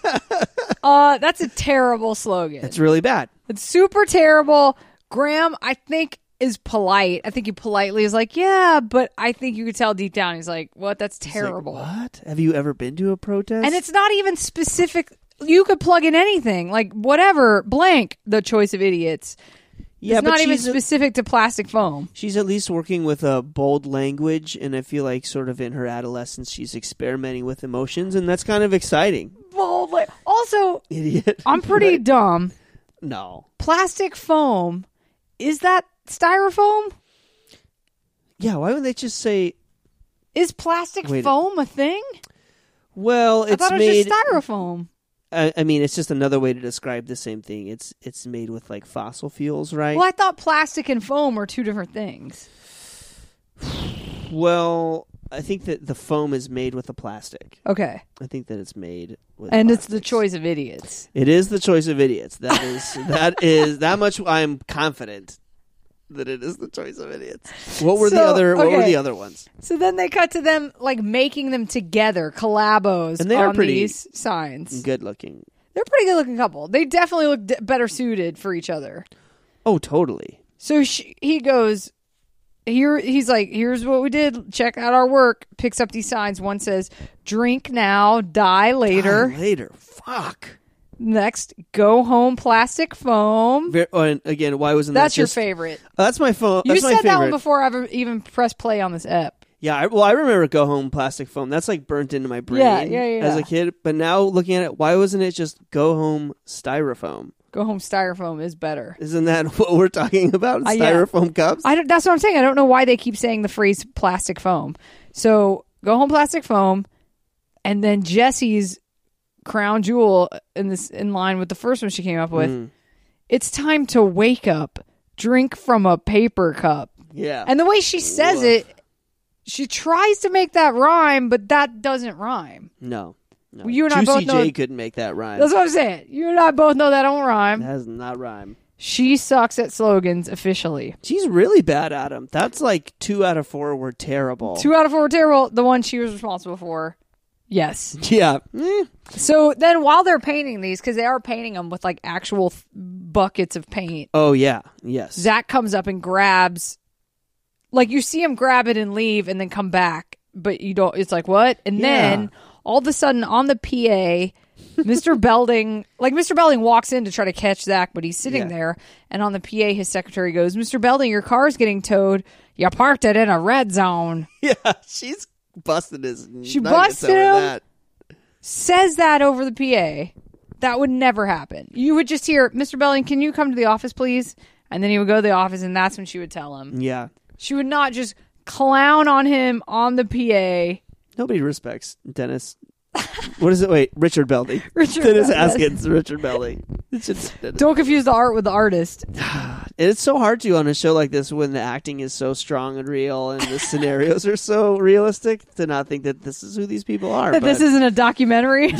That's a terrible slogan. It's really bad. It's super terrible. Graham, I think, is polite. I think he politely is like, yeah, but I think you could tell deep down he's like, what? That's terrible. Like, what? Have you ever been to a protest? And it's not even specific. You could plug in anything, like whatever, blank, the choice of idiots. Yeah, it's but not even specific to plastic foam. She's at least working with a bold language, and I feel like sort of in her adolescence she's experimenting with emotions, and that's kind of exciting. Bold. Also, idiot. I'm pretty dumb. No. Plastic foam, is that styrofoam? Yeah, why wouldn't they just say... Is plastic foam a thing? Well, it's I thought it was made... just styrofoam. I mean, it's just another way to describe the same thing. It's made with, like, fossil fuels, right? Well, I thought plastic and foam were two different things. Well, I think that the foam is made with the plastic. Okay. I think that it's made with And plastics. it's the choice of idiots. It is the choice of idiots. That is that much I'm confident that it is the choice of idiots. What were the other ones? So then they cut to them like making them together, collabos, and they are pretty these signs. Good looking. They're a pretty good looking couple. They definitely look better suited for each other. Oh, totally. So he goes here. He's like, here's what we did. Check out our work. Picks up these signs. One says, "Drink now, die later." Die later. Fuck. Next, go home, plastic foam. And again, why wasn't that's that your favorite? That's my phone. You that's said my favorite. that one before I ever even pressed play on this app. Yeah, I remember go home plastic foam. That's like burnt into my brain as a kid. But now looking at it, why wasn't it just go home styrofoam? Go home styrofoam is better. Isn't that what we're talking about? Styrofoam cups? That's what I'm saying. I don't know why they keep saying the phrase plastic foam. So go home plastic foam, and then Jesse's crown jewel in line with the first one she came up with. It's time to wake up. Drink from a paper cup. Yeah. And the way she says it, she tries to make that rhyme, but that doesn't rhyme. No. You and I both know J couldn't make that rhyme. That's what I'm saying. You and I both know that don't rhyme. That does not rhyme. She sucks at slogans officially. She's really bad at them. That's like 2 out of 4 were terrible. 2 out of 4 were terrible. The one she was responsible for, yes. Yeah. So then while they're painting these, because they are painting them with like actual buckets of paint. Oh, yeah. Yes. Zach comes up and grabs, like you see him grab it and leave and then come back but you don't. It's like, what? And then all of a sudden on the PA, Mr. Belding walks in to try to catch Zach, but he's sitting there. And on the PA, his secretary goes, Mr. Belding, your car's getting towed. You parked it in a red zone. Yeah, she's busted his. She busted him. That. Says that over the PA. That would never happen. You would just hear, Mr. Belding, can you come to the office, please? And then he would go to the office, and that's when she would tell him. Yeah. She would not just clown on him on the PA. Nobody respects Dennis. What is it? Wait, Richard Belding. Dennis Haskins, Richard Belding. Don't confuse the art with the artist. It's so hard to on a show like this when the acting is so strong and real and the scenarios are so realistic to not think that this is who these people are. That this isn't a documentary.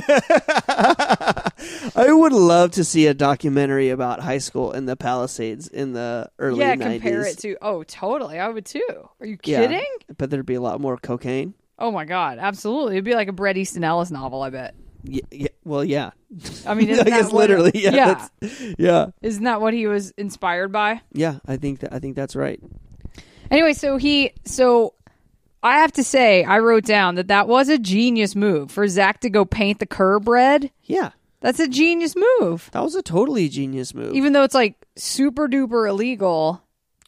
I would love to see a documentary about high school in the Palisades in the early 90s. Yeah, compare it to. Oh, totally. I would too. Are you kidding? But there'd be a lot more cocaine. Oh my God, absolutely. It'd be like a Bret Easton Ellis novel, I bet. Yeah, well, yeah. I mean, I guess literally, yeah. Yeah. Isn't that what he was inspired by? Yeah, I think that's right. Anyway, so I have to say, I wrote down that was a genius move for Zach to go paint the curb red. Yeah. That's a genius move. That was a totally genius move. Even though it's like super duper illegal.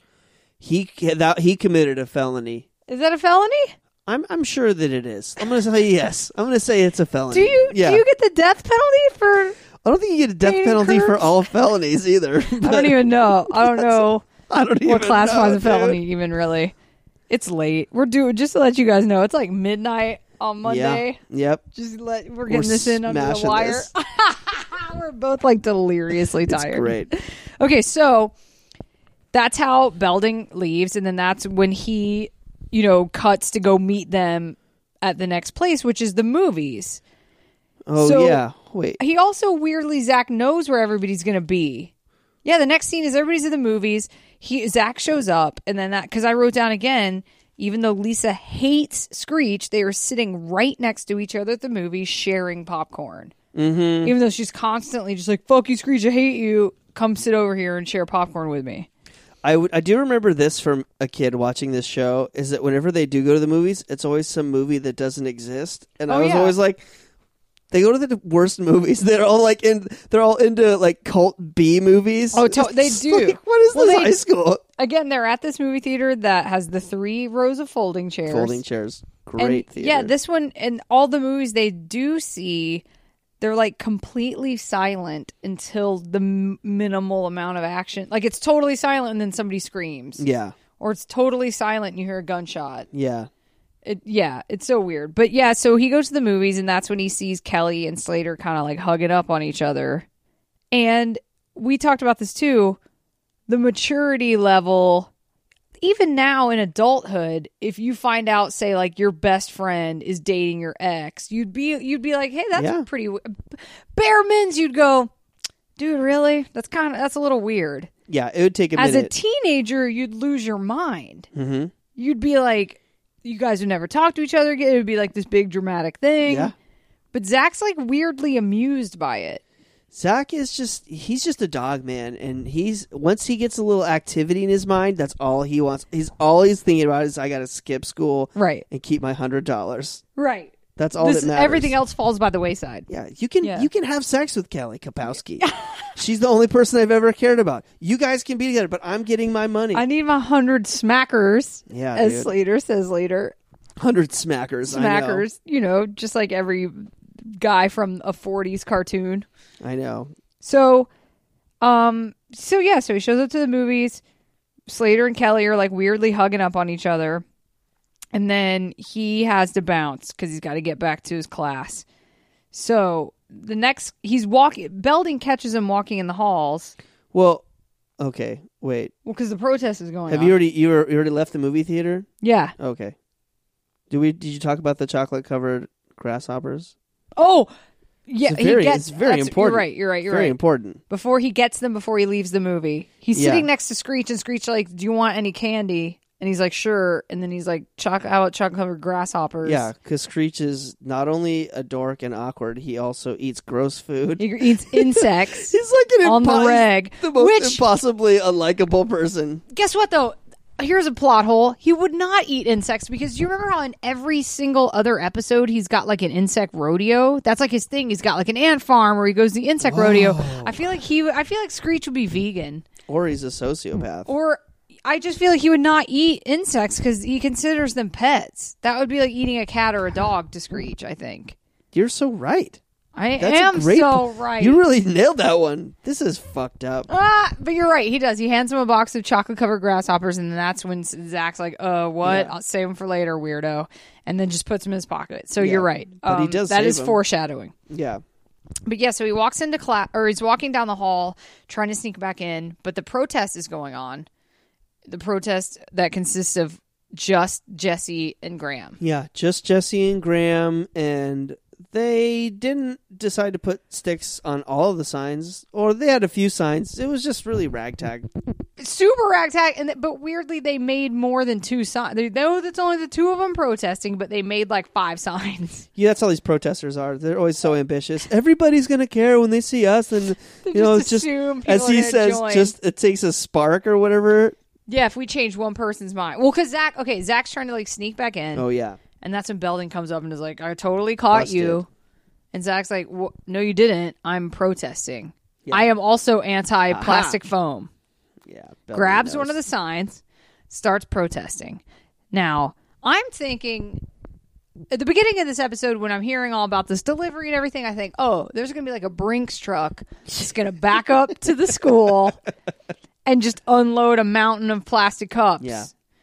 He committed a felony. Is that a felony? I'm sure that it is. I'm going to say yes. I'm going to say it's a felony. Do you get the death penalty for? I don't think you get a death penalty for all felonies either. I don't even know. I don't know. I don't even what classifies know, a felony even really. It's late. We're just to let you guys know. It's like midnight on Monday. Yeah. Yep. We're getting this in under the wire. We're both like deliriously tired. It's great. Okay, so that's how Belding leaves, and then that's when he, cuts to go meet them at the next place, which is the movies. Oh, so yeah. Wait. He also weirdly, Zach knows where everybody's going to be. Yeah, the next scene is everybody's at the movies. Zach shows up, and then because I wrote down again, even though Lisa hates Screech, they are sitting right next to each other at the movie, sharing popcorn. Mm-hmm. Even though she's constantly just like, fuck you, Screech, I hate you. Come sit over here and share popcorn with me. I do remember this from a kid watching this show, is that whenever they do go to the movies, it's always some movie that doesn't exist. And I was always like, they go to the worst movies. They're all into like cult B movies. Oh, they do. Like, what is this high school? Again, they're at this movie theater that has the 3 rows of folding chairs. Folding chairs. Great theater. Yeah, this one and all the movies they do see, they're like completely silent until the minimal amount of action. Like it's totally silent and then somebody screams. Yeah. Or it's totally silent and you hear a gunshot. Yeah. It's so weird. But yeah, so he goes to the movies and that's when he sees Kelly and Slater kind of like hugging up on each other. And we talked about this too. The maturity level, even now in adulthood, if you find out, say, like your best friend is dating your ex, you'd be like, hey, that's pretty bare minimum. You'd go, dude, really? That's a little weird. Yeah, it would take a minute. As a teenager, you'd lose your mind. Mm-hmm. You'd be like, you guys would never talk to each other again. It would be like this big dramatic thing. Yeah. But Zach's like weirdly amused by it. Zach is he's just a dog, man, and once he gets a little activity in his mind, that's all he wants. All he's thinking about is I got to skip school, right, and keep my $100, right. That's all that matters. Everything else falls by the wayside. Yeah, you can have sex with Kelly Kapowski. She's the only person I've ever cared about. You guys can be together, but I'm getting my money. I need my 100 smackers. Yeah, as dude. Slater says later. 100 smackers. Smackers, just like every guy from a 40s cartoon. I know. So he shows up to the movies. Slater and Kelly are like weirdly hugging up on each other. And then he has to bounce because he's got to get back to his class. So Belding catches him walking in the halls. Well, okay, wait. Well, because the protest is going on. Have you already left the movie theater? Yeah. Okay. Did you talk about the chocolate covered grasshoppers? Oh, yeah. It's very important. You're right. Very important. Before he gets them, before he leaves the movie, he's sitting next to Screech, and Screech like, "Do you want any candy?" And he's like, "Sure." And then he's like, "How about chocolate covered grasshoppers?" Yeah, because Screech is not only a dork and awkward, he also eats gross food. He eats insects. He's like on the reg, the most impossibly unlikable person. Guess what though? here's a plot hole. He would not eat insects because you remember how in every single other episode he's got like an insect rodeo? That's like his thing. He's got like an ant farm where he goes to the insect rodeo. I feel like Screech would be vegan. Or he's a sociopath. Or I just feel like he would not eat insects because he considers them pets. That would be like eating a cat or a dog to Screech, I think. You're so right. That's am so right. You really nailed that one. This is fucked up. But you're right. He does. He hands him a box of chocolate-covered grasshoppers, and then that's when Zach's like, what? Yeah. I'll save them for later, weirdo. And then just puts them in his pocket. So you're right. But he does that is them. Foreshadowing. Yeah. But yeah, so he walks into class, or he's walking down the hall trying to sneak back in, but the protest is going on. The protest that consists of just Jesse and Graham. Yeah, just Jesse and Graham, and they didn't decide to put sticks on all of the signs, or they had a few signs. It was just really ragtag. Super ragtag, but weirdly they made more than 2 signs. They know that's only the 2 of them protesting, but they made like 5 signs. Yeah, that's how these protesters are. They're always so ambitious. Everybody's going to care when they see us, and it's just as he says, just it takes a spark or whatever. Yeah, if we change one person's mind. Well, because Zach's trying to like sneak back in. Oh, yeah. And that's when Belding comes up and is like, I totally caught you. And Zach's like, no, you didn't. I'm protesting. Yeah. I am also anti-plastic foam. Yeah. Grabs one of the signs, starts protesting. Now, I'm thinking, at the beginning of this episode, when I'm hearing all about this delivery and everything, I think, there's going to be like a Brinks truck that's going to back up to the school and just unload a mountain of plastic cups. Yeah.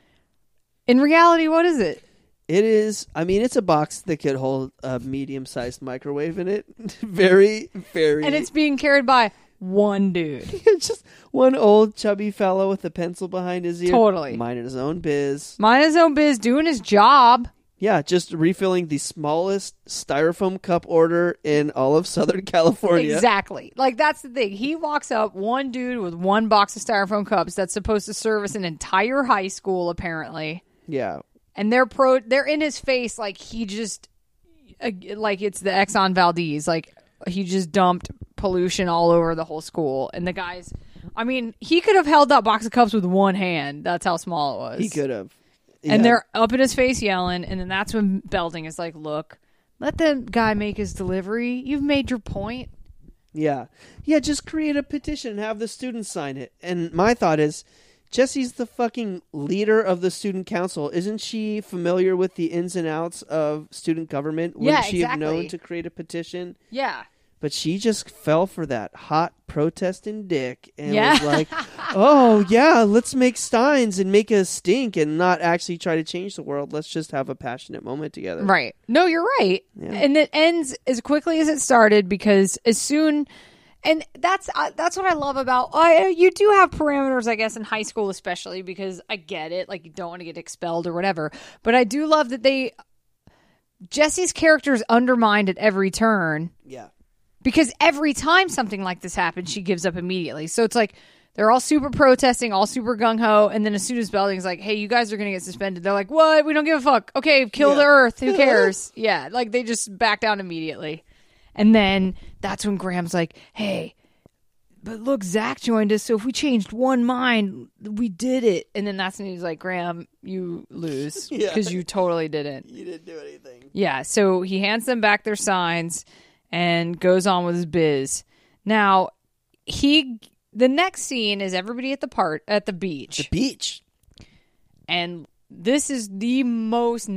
In reality, what is it? It is, it's a box that could hold a medium-sized microwave in it. Very, very... And it's being carried by one dude. It's just one old chubby fellow with a pencil behind his ear. Totally. Minding his own biz. Doing his job. Yeah, just refilling the smallest styrofoam cup order in all of Southern California. Exactly. Like, that's the thing. He walks up, one dude with one box of styrofoam cups that's supposed to service an entire high school, apparently. Yeah. And they're in his face like he just, like it's the Exxon Valdez. Like, he just dumped pollution all over the whole school. And the guys, he could have held that box of cups with one hand. That's how small it was. He could have. Yeah. And they're up in his face yelling. And then that's when Belding is like, look, let the guy make his delivery. You've made your point. Yeah. Yeah, just create a petition and have the students sign it. And my thought is, Jessie's the fucking leader of the student council. Isn't she familiar with the ins and outs of student government? Wouldn't she have known to create a petition? Yeah. But she just fell for that hot protesting dick and was like, oh, yeah, let's make signs and make a stink and not actually try to change the world. Let's just have a passionate moment together. Right. No, you're right. Yeah. And it ends as quickly as it started because as soon... And that's what I love about... you do have parameters, I guess, in high school especially, because I get it. Like, you don't want to get expelled or whatever. But I do love that Jesse's character is undermined at every turn. Yeah. Because every time something like this happens, she gives up immediately. So it's like, they're all super protesting, all super gung-ho, and then as soon as Belding's like, hey, you guys are going to get suspended, they're like, what? We don't give a fuck. Okay, kill the earth. Who cares? Yeah, like, they just back down immediately. And then that's when Graham's like, hey, but look, Zach joined us, so if we changed one mind, we did it. And then that's when he's like, Graham, you lose because you totally didn't. You didn't do anything. Yeah, so he hands them back their signs and goes on with his biz. Now, the next scene is everybody at the beach. The beach. And this is the most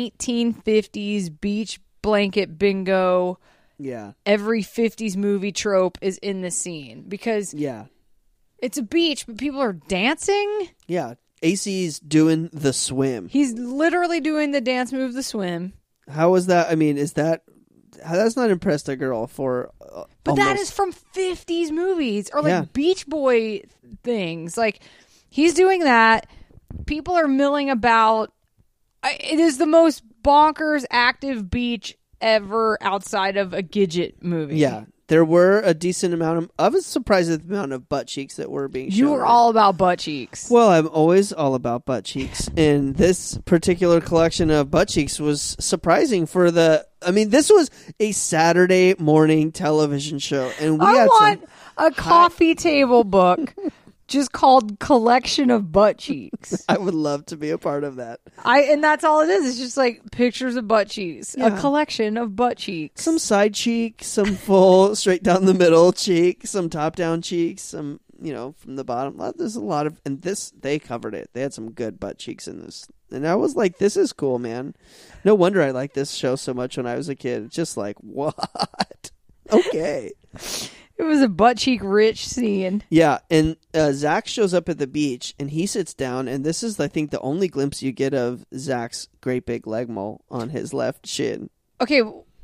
1950s beach blanket bingo. Yeah. Every 50s movie trope is in this scene because it's a beach, but people are dancing. Yeah. AC's doing the swim. He's literally doing the dance move, the swim. How is that? That's not impressed a girl for But that is from 50s movies or like Beach Boy things. Like, he's doing that. People are milling about. It is the most bonkers active beach ever outside of a Gidget movie. Yeah. There were a decent amount I was surprised at the amount of butt cheeks that were being shown. You were all about butt cheeks. Well, I'm always all about butt cheeks. And this particular collection of butt cheeks was surprising for this was a Saturday morning television show. And I want a coffee table book just called Collection of Butt Cheeks. I would love to be a part of that. And that's all it is. It's just like pictures of butt cheeks. Yeah. A collection of butt cheeks. Some side cheek, some full straight down the middle cheek, some top down cheeks, some, from the bottom. There's a lot of, and they covered it. They had some good butt cheeks in this. And I was like, this is cool, man. No wonder I liked this show so much when I was a kid. It's just like, what? Okay. It was a butt cheek rich scene. Yeah, and Zach shows up at the beach, and he sits down, and this is, I think, the only glimpse you get of Zach's great big leg mole on his left shin. Okay,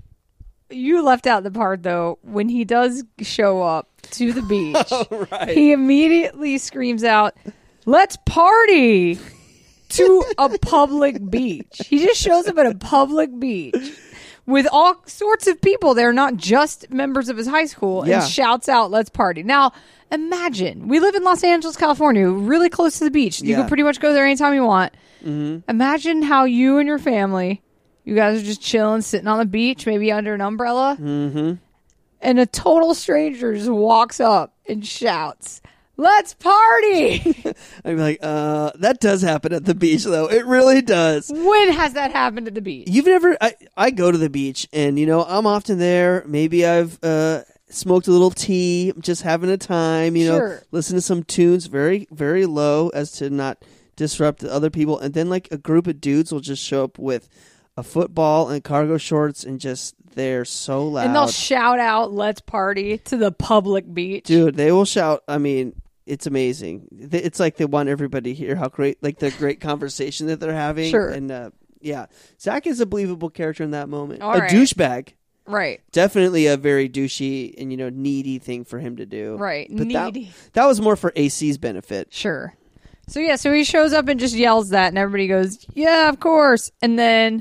you left out the part, though, when he does show up to the beach. Oh, right. He immediately screams out, "Let's party!" to a public beach. He just shows up at a public beach with all sorts of people there, not just members of his high school, and shouts out, "Let's party." Now, imagine, we live in Los Angeles, California, really close to the beach. You can pretty much go there anytime you want. Mm-hmm. Imagine how you and your family, you guys are just chilling, sitting on the beach, maybe under an umbrella, and a total stranger just walks up and shouts, "Let's party!" I'd be like, that does happen at the beach, though. It really does. When has that happened at the beach? You've never... I go to the beach, and, I'm often there. Maybe I've smoked a little tea, just having a time, listen to some tunes very, very low as to not disrupt other people. And then, like, a group of dudes will just show up with a football and cargo shorts and just... They're so loud. And they'll shout out, "Let's party," to the public beach. Dude, they will shout. I mean, it's amazing. It's like they want everybody to hear how great, like the great conversation that they're having. Sure. And Zach is a believable character in that moment. All right. Douchebag. Right. Definitely a very douchey and, needy thing for him to do. Right. But needy. That was more for AC's benefit. Sure. So he shows up and just yells that, and everybody goes, "Yeah, of course." And then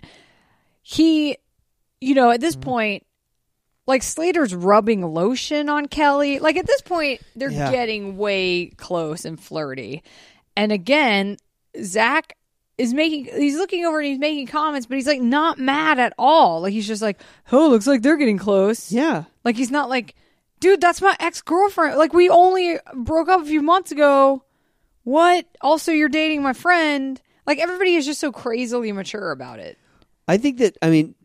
he... at this point, like, Slater's rubbing lotion on Kelly. Like, at this point, they're getting way close and flirty. And again, Zach he's looking over and he's making comments, but he's, like, not mad at all. Like, he's just like, "Oh, looks like they're getting close." Yeah. Like, he's not like, "Dude, that's my ex-girlfriend. Like, we only broke up a few months ago. What? Also, you're dating my friend." Like, everybody is just so crazily mature about it. I think that,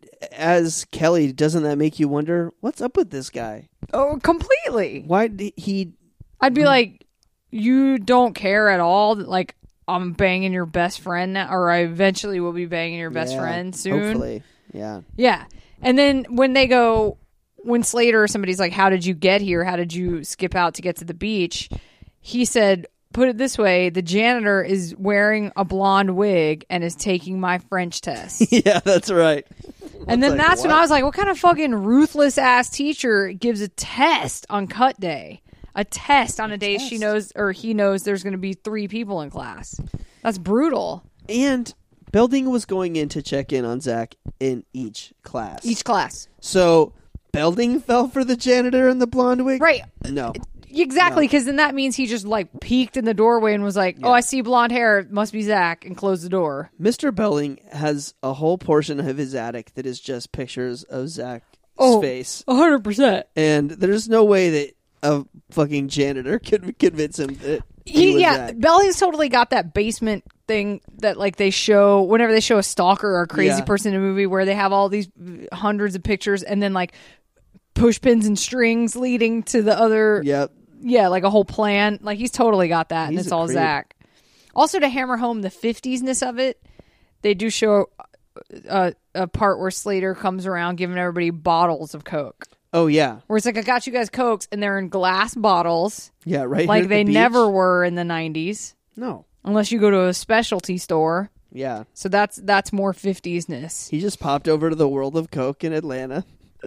as Kelly, doesn't that make you wonder, what's up with this guy? Oh, completely. Why did he... I'd be like, you don't care at all that, like, I'm banging your best friend now, or I eventually will be banging your best friend soon. Hopefully. Yeah. Yeah. And then when Slater or somebody's like, "How did you get here? How did you skip out to get to the beach?" He said, "Put it this way, the janitor is wearing a blonde wig and is taking my French test." Yeah, that's right. And then that's when I was like, what kind of fucking ruthless ass teacher gives a test on cut day? A test on a day he knows there's going to be 3 people in class. That's brutal. And Belding was going in to check in on Zach in each class. Each class. So Belding fell for the janitor in the blonde wig? Right. No. Exactly, because then that means he just, like, peeked in the doorway and was like, "Oh, I see blonde hair. It must be Zach," and closed the door. Mr. Belding has a whole portion of his attic that is just pictures of Zach's face. 100%. And there's no way that a fucking janitor could convince him that he was Zach. Belding's totally got that basement thing that, like, they show whenever they show a stalker or a crazy person in a movie where they have all these hundreds of pictures and then, like, push pins and strings leading to the other... Yep. Yeah, like a whole plan. Like, he's totally got that, and it's all Zach. Also, to hammer home the 50s-ness of it, they do show a part where Slater comes around giving everybody bottles of Coke. Oh, yeah. Where it's like, "I got you guys Cokes," and they're in glass bottles. Yeah, right. Like they never were in the 90s. No. Unless you go to a specialty store. Yeah. So that's more 50s-ness. He just popped over to the World of Coke in Atlanta.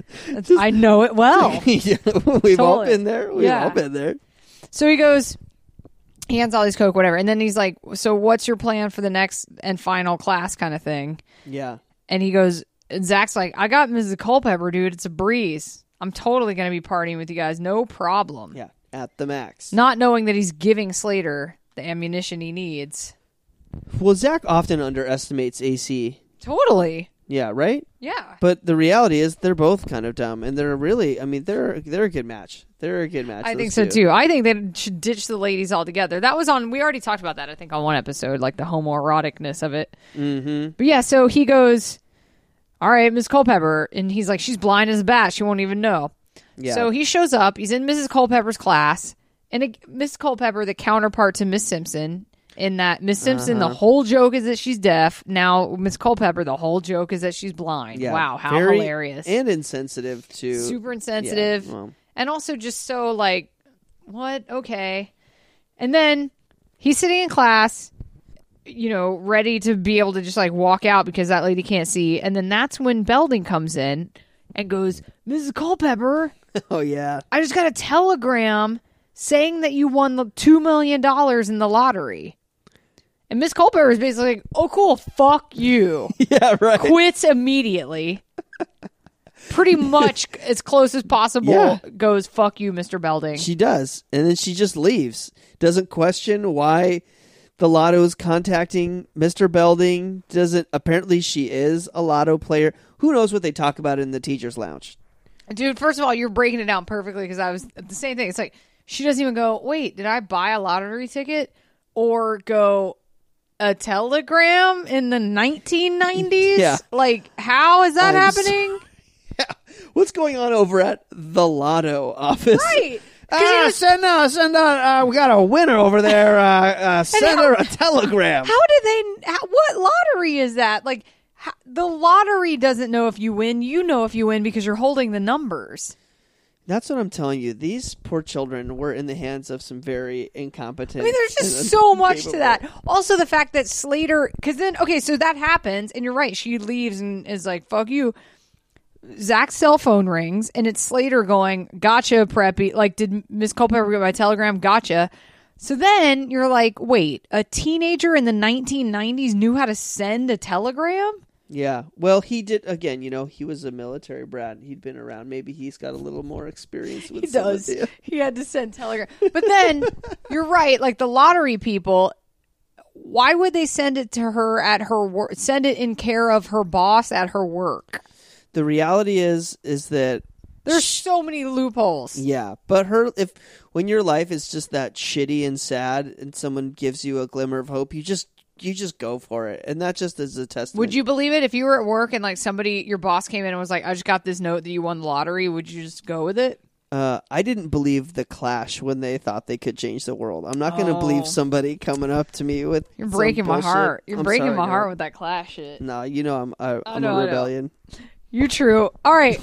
I know it well. Yeah, we've all been there. We've all been there. So he goes, he hands all these Coke, whatever. And then he's like, "So what's your plan for the next and final class," kind of thing. Yeah. And he goes, and Zach's like, "I got Mrs. Culpepper, dude. It's a breeze. I'm totally going to be partying with you guys. No problem." Yeah. At the max. Not knowing that he's giving Slater the ammunition he needs. Well, Zach often underestimates AC. Totally. Yeah, right? Yeah. But the reality is they're both kind of dumb, and they're really, I mean, they're a good match. They're a good match. I think so too. I think they should ditch the ladies altogether. That was on, we already talked about that, I think, on one episode, like the homoeroticness of it. Mm-hmm. But yeah, so he goes, all right, Miss Culpepper. And he's like, she's blind as a bat. She won't even know. Yeah. So he shows up. He's in Mrs. Culpepper's class. And Miss Culpepper, the counterpart to Miss Simpson, in that Miss Simpson, the whole joke is that she's deaf. Now, Miss Culpepper, the whole joke is that she's blind. Yeah. Wow, how Very hilarious. And insensitive to... Super insensitive. Yeah, well. And also just so like, what? Okay. And then he's sitting in class, you know, ready to be able to just like walk out because that lady can't see. And then that's when Belding comes in and goes, Mrs. Culpepper. Oh, yeah. I just got a telegram saying that you won the $2 million in the lottery. And Miss Culpepper is basically like, oh, cool, fuck you. Yeah, right. Quits immediately. Pretty much as close as possible goes, fuck you, Mr. Belding. She does. And then she just leaves. Doesn't question why the Lotto is contacting Mr. Belding. Apparently she is a Lotto player. Who knows what they talk about in the teacher's lounge? Dude, first of all, you're breaking it down perfectly because I was the same thing. It's like, she doesn't even go, wait, did I buy a lottery ticket? Or go, a telegram in the 1990s? Yeah. Like, how is that happening? What's going on over at the Lotto office? Right. Send out, we got a winner over there. Send her a telegram. How did they, what lottery is that? Like, the lottery doesn't know if you win. You know if you win because you're holding the numbers. That's what I'm telling you. These poor children were in the hands of some very incompetent. I mean, there's just so much to that. Also, the fact that Slater, because then, okay, so that happens, and you're right. She leaves and is like, fuck you. Zach's cell phone rings, and it's Slater going, gotcha, Preppy. Like, did Miss Culpepper get my telegram? Gotcha. So then you're like, wait, a teenager in the 1990s knew how to send a telegram? Yeah. Well, he did, again, you know, he was a military brat. He'd been around. Maybe he's got a little more experience with He does. He had to send telegram. But then, you're right, like the lottery people, why would they send it to her at her work? Send it in care of her boss at her work? The reality is that there's so many loopholes. Yeah, but when your life is just that shitty and sad, and someone gives you a glimmer of hope, you just go for it, and that just is a testament. Would you believe it if you were at work and like your boss came in and was like, "I just got this note that you won the lottery"? Would you just go with it? I didn't believe the Clash when they thought they could change the world. I'm not going to believe somebody coming up to me with. You're breaking my heart. You're breaking my heart with with that Clash shit. No, you know I'm a rebellion. You're true. All right.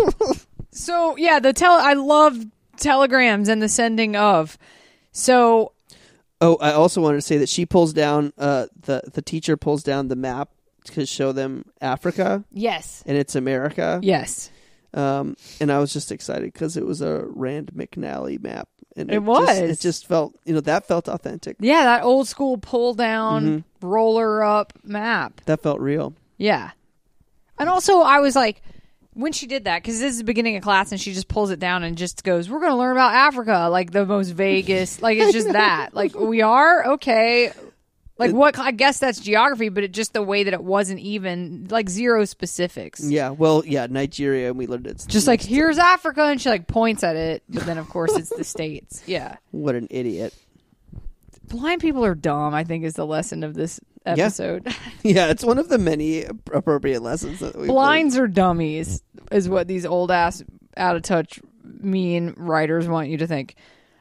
So yeah, I love telegrams and the sending of. So. Oh, I also wanted to say that she pulls down the teacher pulls down the map to show them Africa. Yes. And it's America. Yes. And I was just excited because it was a Rand McNally map. And it just felt, that felt authentic. Yeah, that old school pull down, roller up map. That felt real. Yeah. And also, I was like, when she did that, because this is the beginning of class and she just pulls it down and just goes, we're going to learn about Africa, like the most vaguest, like it's just that. Like, we are? Okay. Like, what? I guess that's geography, but just the way that it wasn't even, like, zero specifics. Yeah, well, yeah, Nigeria, and we learned it's just like, here's Africa, and she, like, points at it, but then, of course, it's the States. Yeah. What an idiot. Blind people are dumb, I think, is the lesson of this episode. Yeah, it's one of the many appropriate lessons that we've Blinds learned. are dummies, is what these old-ass, out-of-touch, mean writers want you to think.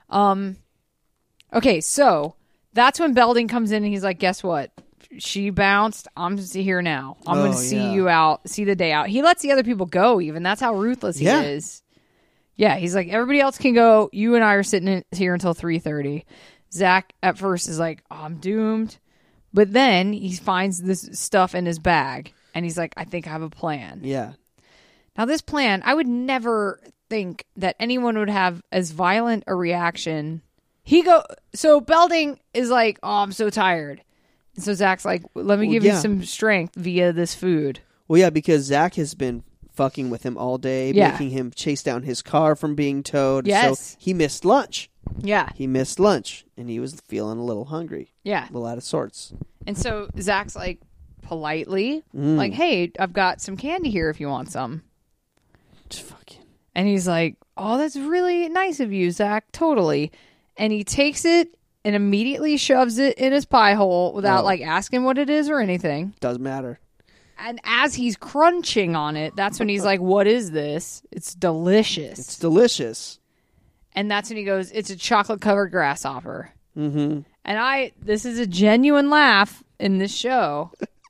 Okay, so... that's when Belding comes in and he's like, guess what? She bounced. I'm just here now. I'm going to see you out, see the day out. He lets the other people go even. That's how ruthless he is. Yeah, he's like, everybody else can go. You and I are sitting here until 3:30. Zach at first is like, oh, I'm doomed. But then he finds this stuff in his bag and he's like, I think I have a plan. Yeah. Now this plan, I would never think that anyone would have as violent a reaction. So Belding is like, oh, I'm so tired. And so Zach's like, let me give you some strength via this food. Well, yeah, because Zach has been fucking with him all day, making him chase down his car from being towed. Yes. So he missed lunch. Yeah. He missed lunch, and he was feeling a little hungry. Yeah. A little out of sorts. And so Zach's like, politely, like, hey, I've got some candy here if you want some. Just fucking. And he's like, oh, that's really nice of you, Zach. Totally. And he takes it and immediately shoves it in his pie hole without like asking what it is or anything. Doesn't matter. And as he's crunching on it, that's when he's like, what is this? It's delicious. It's delicious. And that's when he goes, it's a chocolate-covered grasshopper. Mm-hmm. And this is a genuine laugh in this show,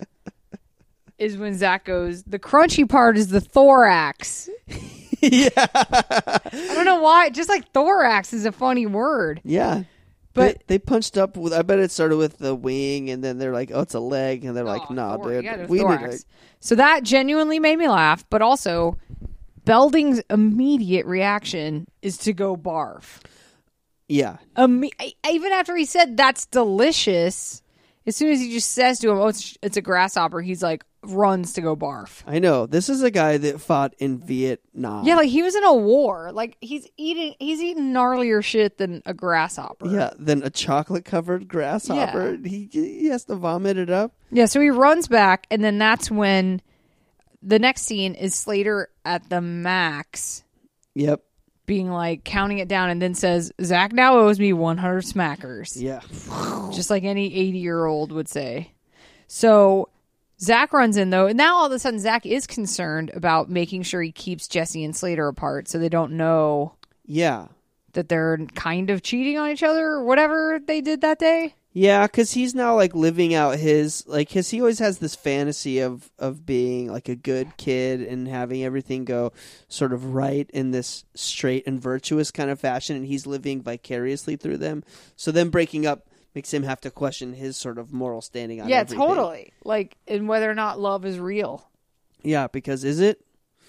is when Zach goes, the crunchy part is the thorax. Yeah. I don't know why. Just like thorax is a funny word. Yeah. But they punched up with, I bet it started with the wing, and then they're like, oh, it's a leg. And they're like, no, dude. We need it. So that genuinely made me laugh. But also, Belding's immediate reaction is to go barf. Yeah. Even after he said that's delicious, as soon as he just says to him, oh, it's a grasshopper, he's like, runs to go barf. I know. This is a guy that fought in Vietnam. Yeah, like he was in a war. Like he's eating gnarlier shit than a grasshopper. Yeah, than a chocolate covered grasshopper. Yeah. He has to vomit it up. Yeah, so he runs back, and then that's when the next scene is Slater at the max. Yep. Being like, counting it down, and then says, Zach now owes me 100 smackers. Yeah. Just like any 80-year-old would say. So Zach runs in, though, and now all of a sudden Zach is concerned about making sure he keeps Jesse and Slater apart so they don't know that they're kind of cheating on each other or whatever they did that day. Yeah, because he's now like living out his he always has this fantasy of being like a good kid and having everything go sort of right in this straight and virtuous kind of fashion, and he's living vicariously through them. So them breaking up makes him have to question his sort of moral standing on everything. Yeah, totally. Like, and whether or not love is real. Yeah, because is it?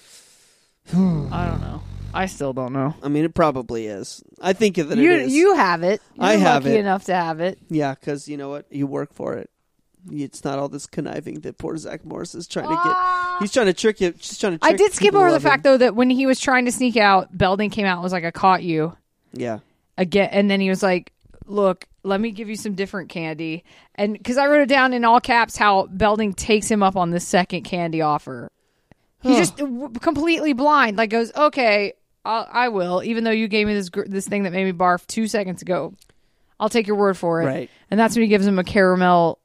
I don't know. I still don't know. I mean, it probably is. I think that it is. You have it. You're I have lucky it enough to have it. Yeah, because you know what? You work for it. It's not all this conniving that poor Zach Morris is trying to get. He's trying to trick you. She's trying to trick I did skip over the fact, though, that when he was trying to sneak out, Belding came out and was like, I caught you. Yeah. Again, and then he was like, look, let me give you some different candy. And because I wrote it down in all caps how Belding takes him up on the second candy offer. He's just completely blind. Like, goes, okay, I will, even though you gave me this thing that made me barf 2 seconds ago. I'll take your word for it. Right. And that's when he gives him a caramel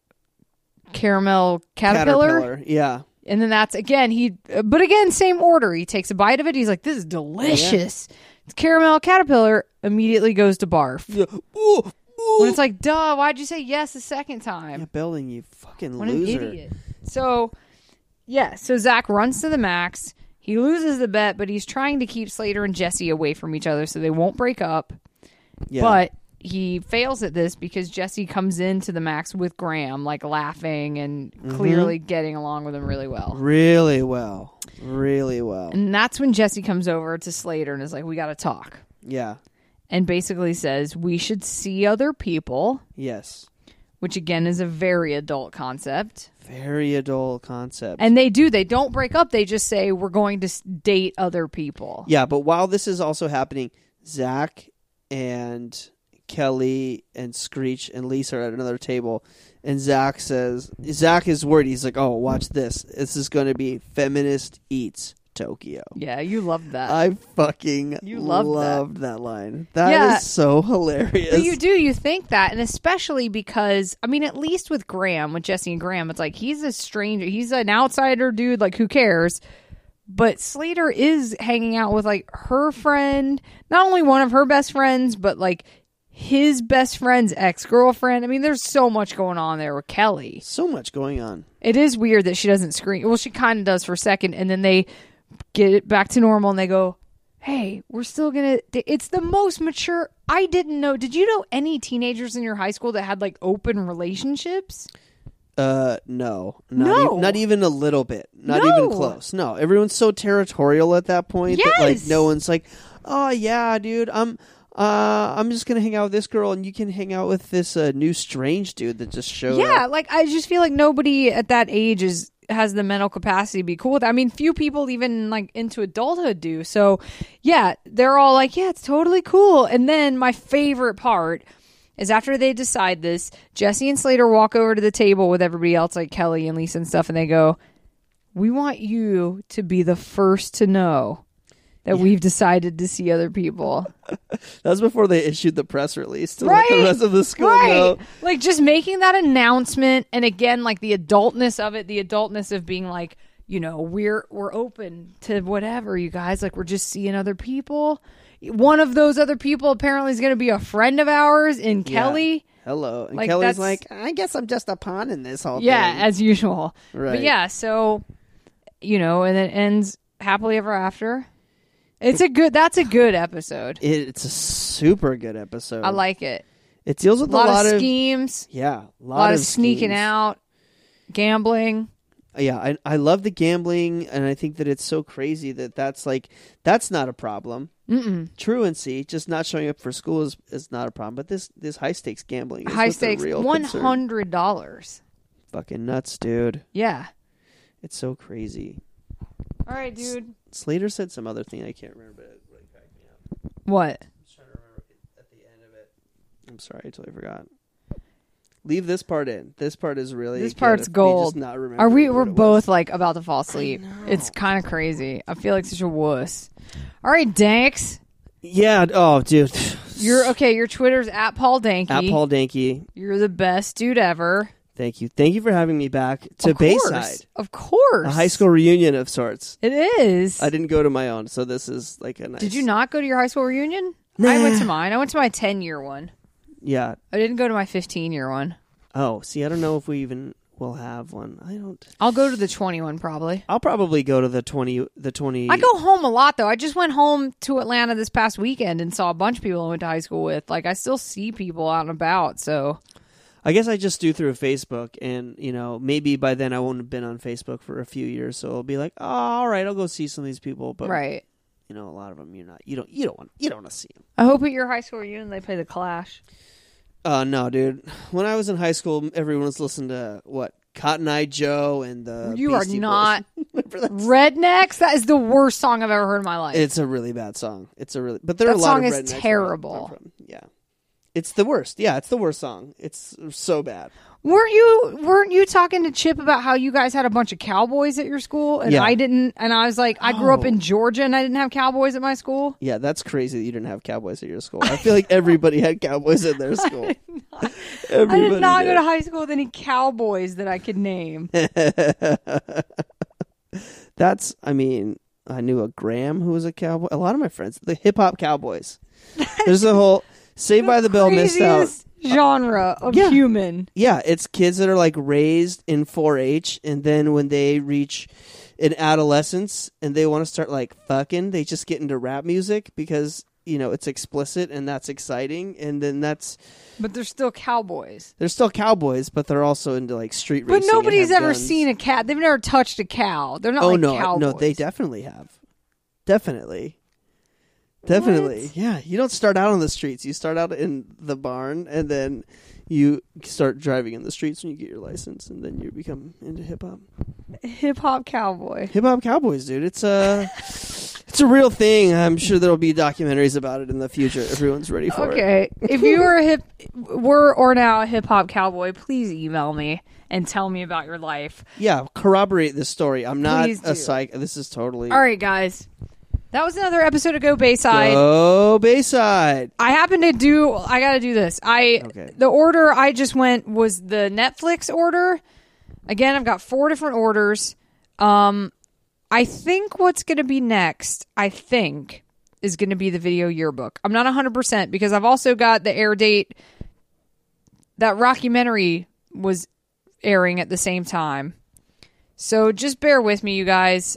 caterpillar. Yeah. And then that's, but again, same order. He takes a bite of it. He's like, this is delicious. Yeah. It's caramel caterpillar. Immediately goes to barf. Yeah. Ooh. When it's like, duh, why'd you say yes the second time? Yeah, Belding, you fucking what loser. An idiot. So, yeah, so Zach runs to the max. He loses the bet, but he's trying to keep Slater and Jesse away from each other so they won't break up. Yeah. But he fails at this because Jesse comes into the max with Graham, like laughing and clearly getting along with him really well. Really well. Really well. And that's when Jesse comes over to Slater and is like, we got to talk. Yeah. And basically says, we should see other people. Yes. Which, again, is a very adult concept. Very adult concept. And they don't break up. They just say, we're going to date other people. Yeah, but while this is also happening, Zach and Kelly and Screech and Lisa are at another table. And Zach is worried. He's like, oh, watch this. This is going to be Feminist Eats Tokyo. Yeah, you loved that. I fucking loved that line. That is so hilarious. But you think that, and especially because, I mean, at least with Jesse and Graham, it's like he's a stranger. He's an outsider dude, like who cares? But Slater is hanging out with like her friend, not only one of her best friends, but like his best friend's ex-girlfriend. I mean, there's so much going on there with Kelly. So much going on. It is weird that she doesn't scream. Well, she kind of does for a second, and then they get it back to normal and they go, hey, we're still gonna, it's the most mature. I didn't know. Did you know any teenagers in your high school that had like open relationships? No. Not even a little bit. Not even close. No, everyone's so territorial at that point that like no one's like, oh yeah, dude, I'm just gonna hang out with this girl and you can hang out with this new strange dude that just showed up. Yeah, like I just feel like nobody at that age has the mental capacity to be cool with that. I mean, few people even like into adulthood do. So yeah, they're all like, yeah, it's totally cool. And then my favorite part is after they decide this, Jesse and Slater walk over to the table with everybody else, like Kelly and Lisa and stuff, and they go, "We want you to be the first to know that we've decided to see other people." That's before they issued the press release to let the rest of the school know. Like, just making that announcement, and again, like, the adultness of it, the adultness of being like, you know, we're open to whatever, you guys. Like, we're just seeing other people. One of those other people apparently is going to be a friend of ours in Kelly. Hello. And like, Kelly's like, I guess I'm just a pawn in this whole thing. Yeah, as usual. Right. But yeah, so, you know, and it ends happily ever after. That's a good episode. It's a super good episode. I like it. It deals with a lot of schemes. Yeah. A lot of sneaking out, gambling. Yeah, I love the gambling, and I think that it's so crazy that's not a problem. Truancy, just not showing up for school is not a problem. But this high stakes gambling, is high stakes, real $100. Fucking nuts, dude. Yeah, it's so crazy. All right, dude. Slater said some other thing I can't remember, but it really cracked me up. What? I'm trying to remember at the end of it. I'm sorry, I totally forgot. Leave this part in. This part is really this part's gold. Not we're both like about to fall asleep. It's kind of crazy. I feel like such a wuss. All right, Danks. Yeah. Oh, dude. You're okay. Your Twitter's at Paul Danke. At Paul Danke. You're the best dude ever. Thank you. Thank you for having me back to Bayside. Of course. A high school reunion of sorts. It is. I didn't go to my own, so this is like a nice. Did you not go to your high school reunion? Nah. I went to mine. I went to my 10-year one. Yeah. I didn't go to my 15-year one. Oh, see, I don't know if we even will have one. I don't. I'll go to the 21 probably. I'll probably go to the 20. I go home a lot, though. I just went home to Atlanta this past weekend and saw a bunch of people I went to high school with. Like, I still see people out and about, so. I guess I just do through Facebook, and, you know, maybe by then I won't have been on Facebook for a few years, so I'll be like, oh, all right, I'll go see some of these people. But, right. You know, a lot of them you don't want to see them. I hope at your high school reunion they play The Clash. No, dude. When I was in high school, everyone was listening to, Cotton Eye Joe and the You Beastie are not Boys. Rednecks? That is the worst song I've ever heard in my life. It's a really bad song. But there are a lot of rednecks. That song is terrible. Yeah. It's the worst. Yeah, it's the worst song. It's so bad. Weren't you talking to Chip about how you guys had a bunch of cowboys at your school and I didn't? And I was like, I grew up in Georgia and I didn't have cowboys at my school. Yeah, that's crazy that you didn't have cowboys at your school. I feel like everybody had cowboys at their school. I did not go to high school with any cowboys that I could name. I knew a Graham who was a cowboy. A lot of my friends, the hip hop cowboys. There's a whole Saved by the Bell missed out. Genre of human. Yeah, it's kids that are like raised in 4-H, and then when they reach an adolescence and they want to start like fucking, they just get into rap music because, you know, it's explicit and that's exciting, and then that's. But they're still cowboys. They're still cowboys, but they're also into like street racing. But nobody's ever seen a cat. They've never touched a cow. They're not cowboys. No, they definitely have. Definitely. What? Yeah. You don't start out on the streets. You start out in the barn, and then you start driving in the streets when you get your license, and then you become into hip hop. Hip hop cowboy. Hip hop cowboys, dude. It's a real thing. I'm sure there'll be documentaries about it in the future. Everyone's ready for it. Okay. If you were now a hip hop cowboy, please email me and tell me about your life. Yeah, corroborate this story. I'm not a psych. This is totally. All right, guys. That was another episode of Go Bayside. Go Bayside. I got to do this. The order I just went was the Netflix order. Again, I've got 4 different orders. I think what's going to be next, is going to be the video yearbook. I'm not 100% because I've also got the air date. That Rockumentary was airing at the same time. So just bear with me, you guys.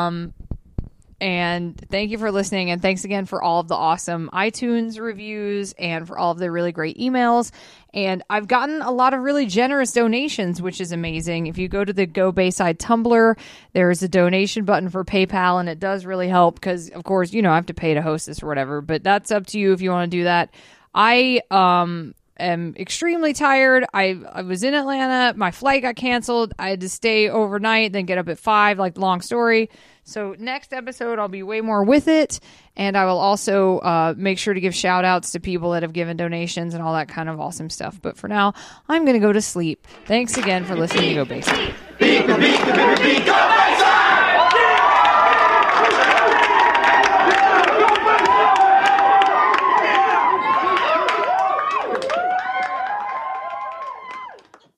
And thank you for listening, and thanks again for all of the awesome iTunes reviews and for all of the really great emails. And I've gotten a lot of really generous donations, which is amazing. If you go to the Go Bayside Tumblr, there is a donation button for PayPal, and it does really help because, of course, you know, I have to pay to host this or whatever, but that's up to you if you want to do that. I am extremely tired. I was in Atlanta. My flight got canceled. I had to stay overnight, then get up at 5, like, long story. So next episode, I'll be way more with it. And I will also make sure to give shout outs to people that have given donations and all that kind of awesome stuff. But for now, I'm going to go to sleep. Thanks again for listening to Go Basic.